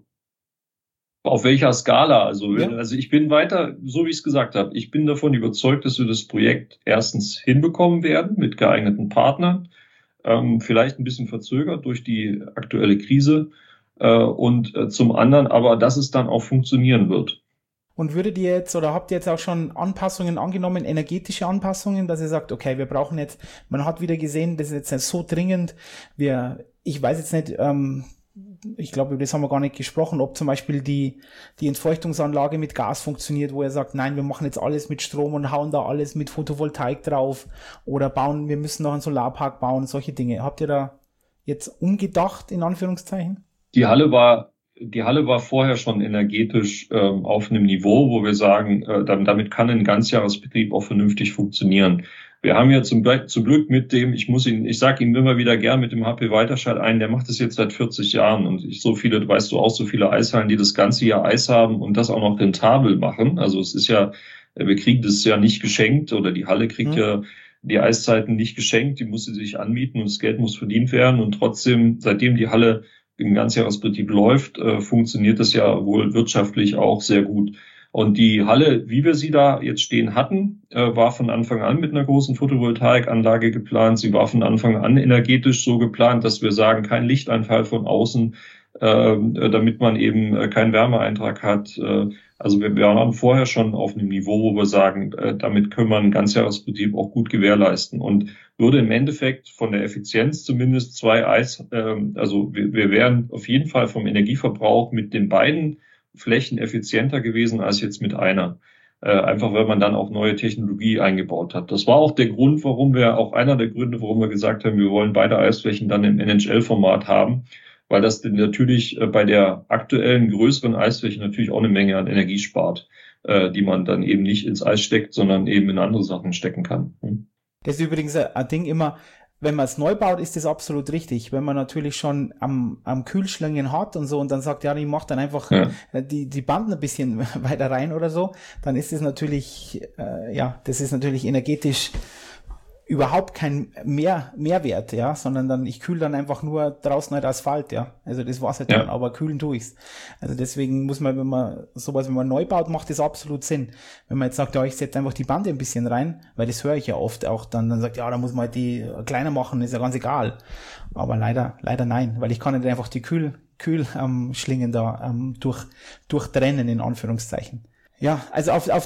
auf welcher Skala? Also ich bin weiter, so wie ich es gesagt habe, ich bin davon überzeugt, dass wir das Projekt erstens hinbekommen werden mit geeigneten Partnern, vielleicht ein bisschen verzögert durch die aktuelle Krise und zum anderen aber, dass es dann auch funktionieren wird. Und würdet ihr jetzt oder habt ihr jetzt auch schon Anpassungen angenommen, energetische Anpassungen, dass ihr sagt, okay, wir brauchen jetzt, man hat wieder gesehen, das ist jetzt so dringend, ich weiß jetzt nicht, ich glaube, über das haben wir gar nicht gesprochen, ob zum Beispiel die Entfeuchtungsanlage mit Gas funktioniert, wo er sagt, nein, wir machen jetzt alles mit Strom und hauen da alles mit Photovoltaik drauf oder wir müssen noch einen Solarpark bauen, solche Dinge. Habt ihr da jetzt umgedacht, in Anführungszeichen? Die Halle war vorher schon energetisch auf einem Niveau, wo wir sagen, damit kann ein Ganzjahresbetrieb auch vernünftig funktionieren. Wir haben ja zum Glück mit dem, ich sage ihm immer wieder gern mit dem HP Weiterscheid ein, der macht das jetzt seit 40 Jahren und so viele Eishallen, die das ganze Jahr Eis haben und das auch noch rentabel machen. Also es ist ja, wir kriegen das ja nicht geschenkt oder die Halle kriegt ja die Eiszeiten nicht geschenkt, die muss sie sich anmieten und das Geld muss verdient werden und trotzdem, seitdem die Halle im Ganzjahresbetrieb läuft, funktioniert das ja wohl wirtschaftlich auch sehr gut. Und die Halle, wie wir sie da jetzt stehen hatten, war von Anfang an mit einer großen Photovoltaikanlage geplant. Sie war von Anfang an energetisch so geplant, dass wir sagen, kein Lichteinfall von außen, damit man eben keinen Wärmeeintrag hat. Also wir waren vorher schon auf einem Niveau, wo wir sagen, damit können wir einen Ganzjahresbetrieb auch gut gewährleisten und würde im Endeffekt von der Effizienz zumindest also wir wären auf jeden Fall vom Energieverbrauch mit den beiden Flächen effizienter gewesen als jetzt mit einer. Einfach weil man dann auch neue Technologie eingebaut hat. Das war auch einer der Gründe, warum wir gesagt haben, wir wollen beide Eisflächen dann im NHL-Format haben, weil das natürlich bei der aktuellen größeren Eisfläche natürlich auch eine Menge an Energie spart, die man dann eben nicht ins Eis steckt, sondern eben in andere Sachen stecken kann. Das ist übrigens ein Ding immer, wenn man es neu baut, ist das absolut richtig. Wenn man natürlich schon am Kühlschlingen hat und so und dann sagt, ja, ich mache dann einfach die Banden ein bisschen weiter rein oder so, dann ist das natürlich, das ist natürlich energetisch überhaupt kein Mehrwert, ja, sondern dann, ich kühle dann einfach nur draußen halt Asphalt, ja. Also das war's halt dann, aber kühlen tue ich's. Also deswegen muss man, wenn man neu baut, macht das absolut Sinn. Wenn man jetzt sagt, ja, ich setze einfach die Bande ein bisschen rein, weil das höre ich ja oft auch dann sagt, ja, da muss man halt die kleiner machen, ist ja ganz egal. Aber leider nein, weil ich kann nicht einfach die Kühlschlingen da durchtrennen, in Anführungszeichen. Ja, also auf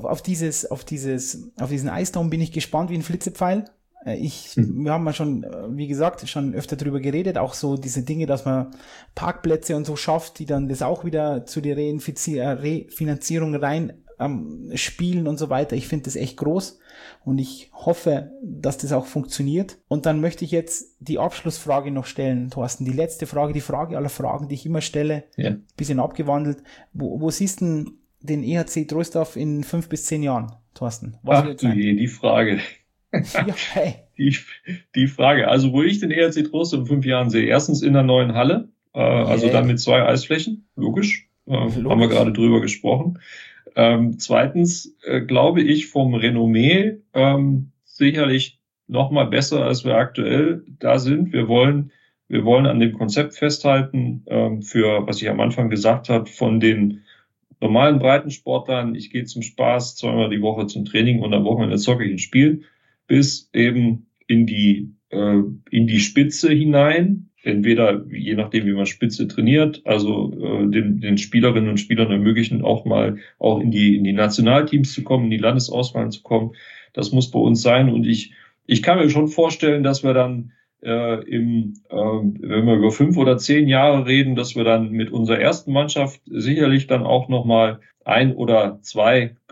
diesen Eisdom bin ich gespannt wie ein Flitzepfeil. Wir haben ja schon, wie gesagt, schon öfter drüber geredet, auch so diese Dinge, dass man Parkplätze und so schafft, die dann das auch wieder zu der Refinanzierung rein spielen und so weiter. Ich finde das echt groß und ich hoffe, dass das auch funktioniert. Und dann möchte ich jetzt die Abschlussfrage noch stellen, Thorsten. Die letzte Frage, die Frage aller Fragen, die ich immer stelle, bisschen abgewandelt. Wo siehst du den EHC Troisdorf in 5 bis 10 Jahren, Thorsten? Die Frage. Ja, hey. Die Frage. Also, wo ich den EHC Troisdorf in 5 Jahren sehe. Erstens in der neuen Halle. Also dann mit 2 Eisflächen. Logisch. Haben wir gerade drüber gesprochen. Zweitens glaube ich vom Renommee sicherlich noch mal besser, als wir aktuell da sind. Wir wollen an dem Konzept festhalten, für, was ich am Anfang gesagt habe, von den normalen Breitensportlern, ich gehe zum Spaß 2-mal die Woche zum Training und am Wochenende zocke ich ein Spiel, bis eben in die Spitze hinein, entweder je nachdem, wie man Spitze trainiert, also den Spielerinnen und Spielern ermöglichen, auch in die Nationalteams zu kommen, in die Landesauswahlen zu kommen. Das muss bei uns sein und ich kann mir schon vorstellen, dass wir dann wenn wir über 5 oder 10 Jahre reden, dass wir dann mit unserer ersten Mannschaft sicherlich dann auch nochmal 1 oder 2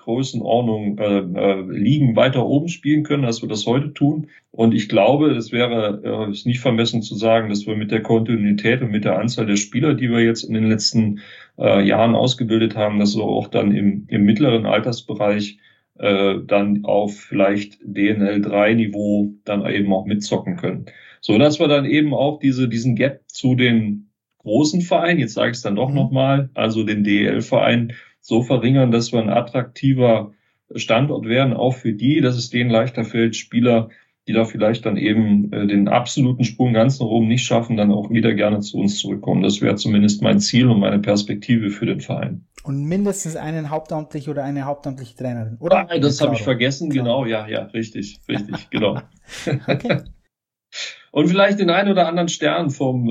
Größenordnung Ligen weiter oben spielen können, als wir das heute tun. Und ich glaube, es wäre ist nicht vermessen zu sagen, dass wir mit der Kontinuität und mit der Anzahl der Spieler, die wir jetzt in den letzten Jahren ausgebildet haben, dass wir auch dann im mittleren Altersbereich dann auf vielleicht DNL 3 Niveau dann eben auch mitzocken können. So dass wir dann eben auch diesen Gap zu den großen Vereinen, jetzt sage ich es dann doch nochmal, also den DEL-Verein so verringern, dass wir ein attraktiver Standort werden, auch für die, dass es denen leichter fällt, Spieler, die da vielleicht dann eben den absoluten Sprung ganz nach oben nicht schaffen, dann auch wieder gerne zu uns zurückkommen. Das wäre zumindest mein Ziel und meine Perspektive für den Verein. Und mindestens einen hauptamtlichen oder eine hauptamtliche Trainerin, oder? Das habe ich vergessen, genau, ja, richtig, genau. Okay. Und vielleicht den einen oder anderen Stern vom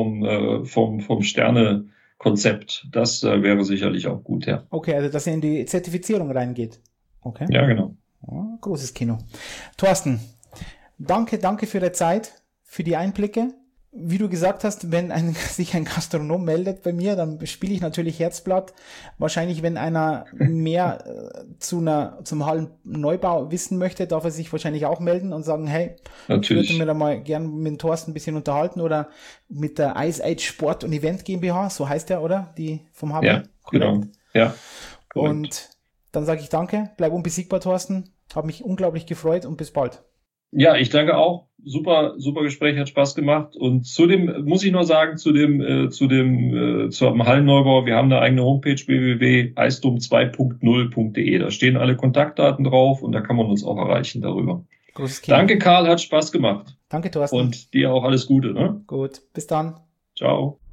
Sterne-Konzept. Das wäre sicherlich auch gut, ja. Okay, also dass er in die Zertifizierung reingeht. Okay. Ja, genau. Oh, großes Kino. Thorsten, danke für die Zeit, für die Einblicke. Wie du gesagt hast, wenn sich ein Gastronom meldet bei mir, dann spiele ich natürlich Herzblatt. Wahrscheinlich, wenn einer mehr zum Hallenneubau wissen möchte, darf er sich wahrscheinlich auch melden und sagen, hey, natürlich. Ich würde mir da mal gern mit Thorsten ein bisschen unterhalten oder mit der Ice Age Sport und Event GmbH, so heißt der, oder? Die vom HB. Ja, genau. Ja. Korrekt. Und dann sage ich danke, bleib unbesiegbar, Thorsten. Habe mich unglaublich gefreut und bis bald. Ja, ich danke auch. Super Gespräch, hat Spaß gemacht. Und zudem muss ich noch sagen, zum Hallenneubau, wir haben eine eigene Homepage www.eisdom2.0.de. Da stehen alle Kontaktdaten drauf und da kann man uns auch erreichen darüber. Danke, Karl, hat Spaß gemacht. Danke, Thorsten. Und dir auch alles Gute, ne? Gut, bis dann. Ciao.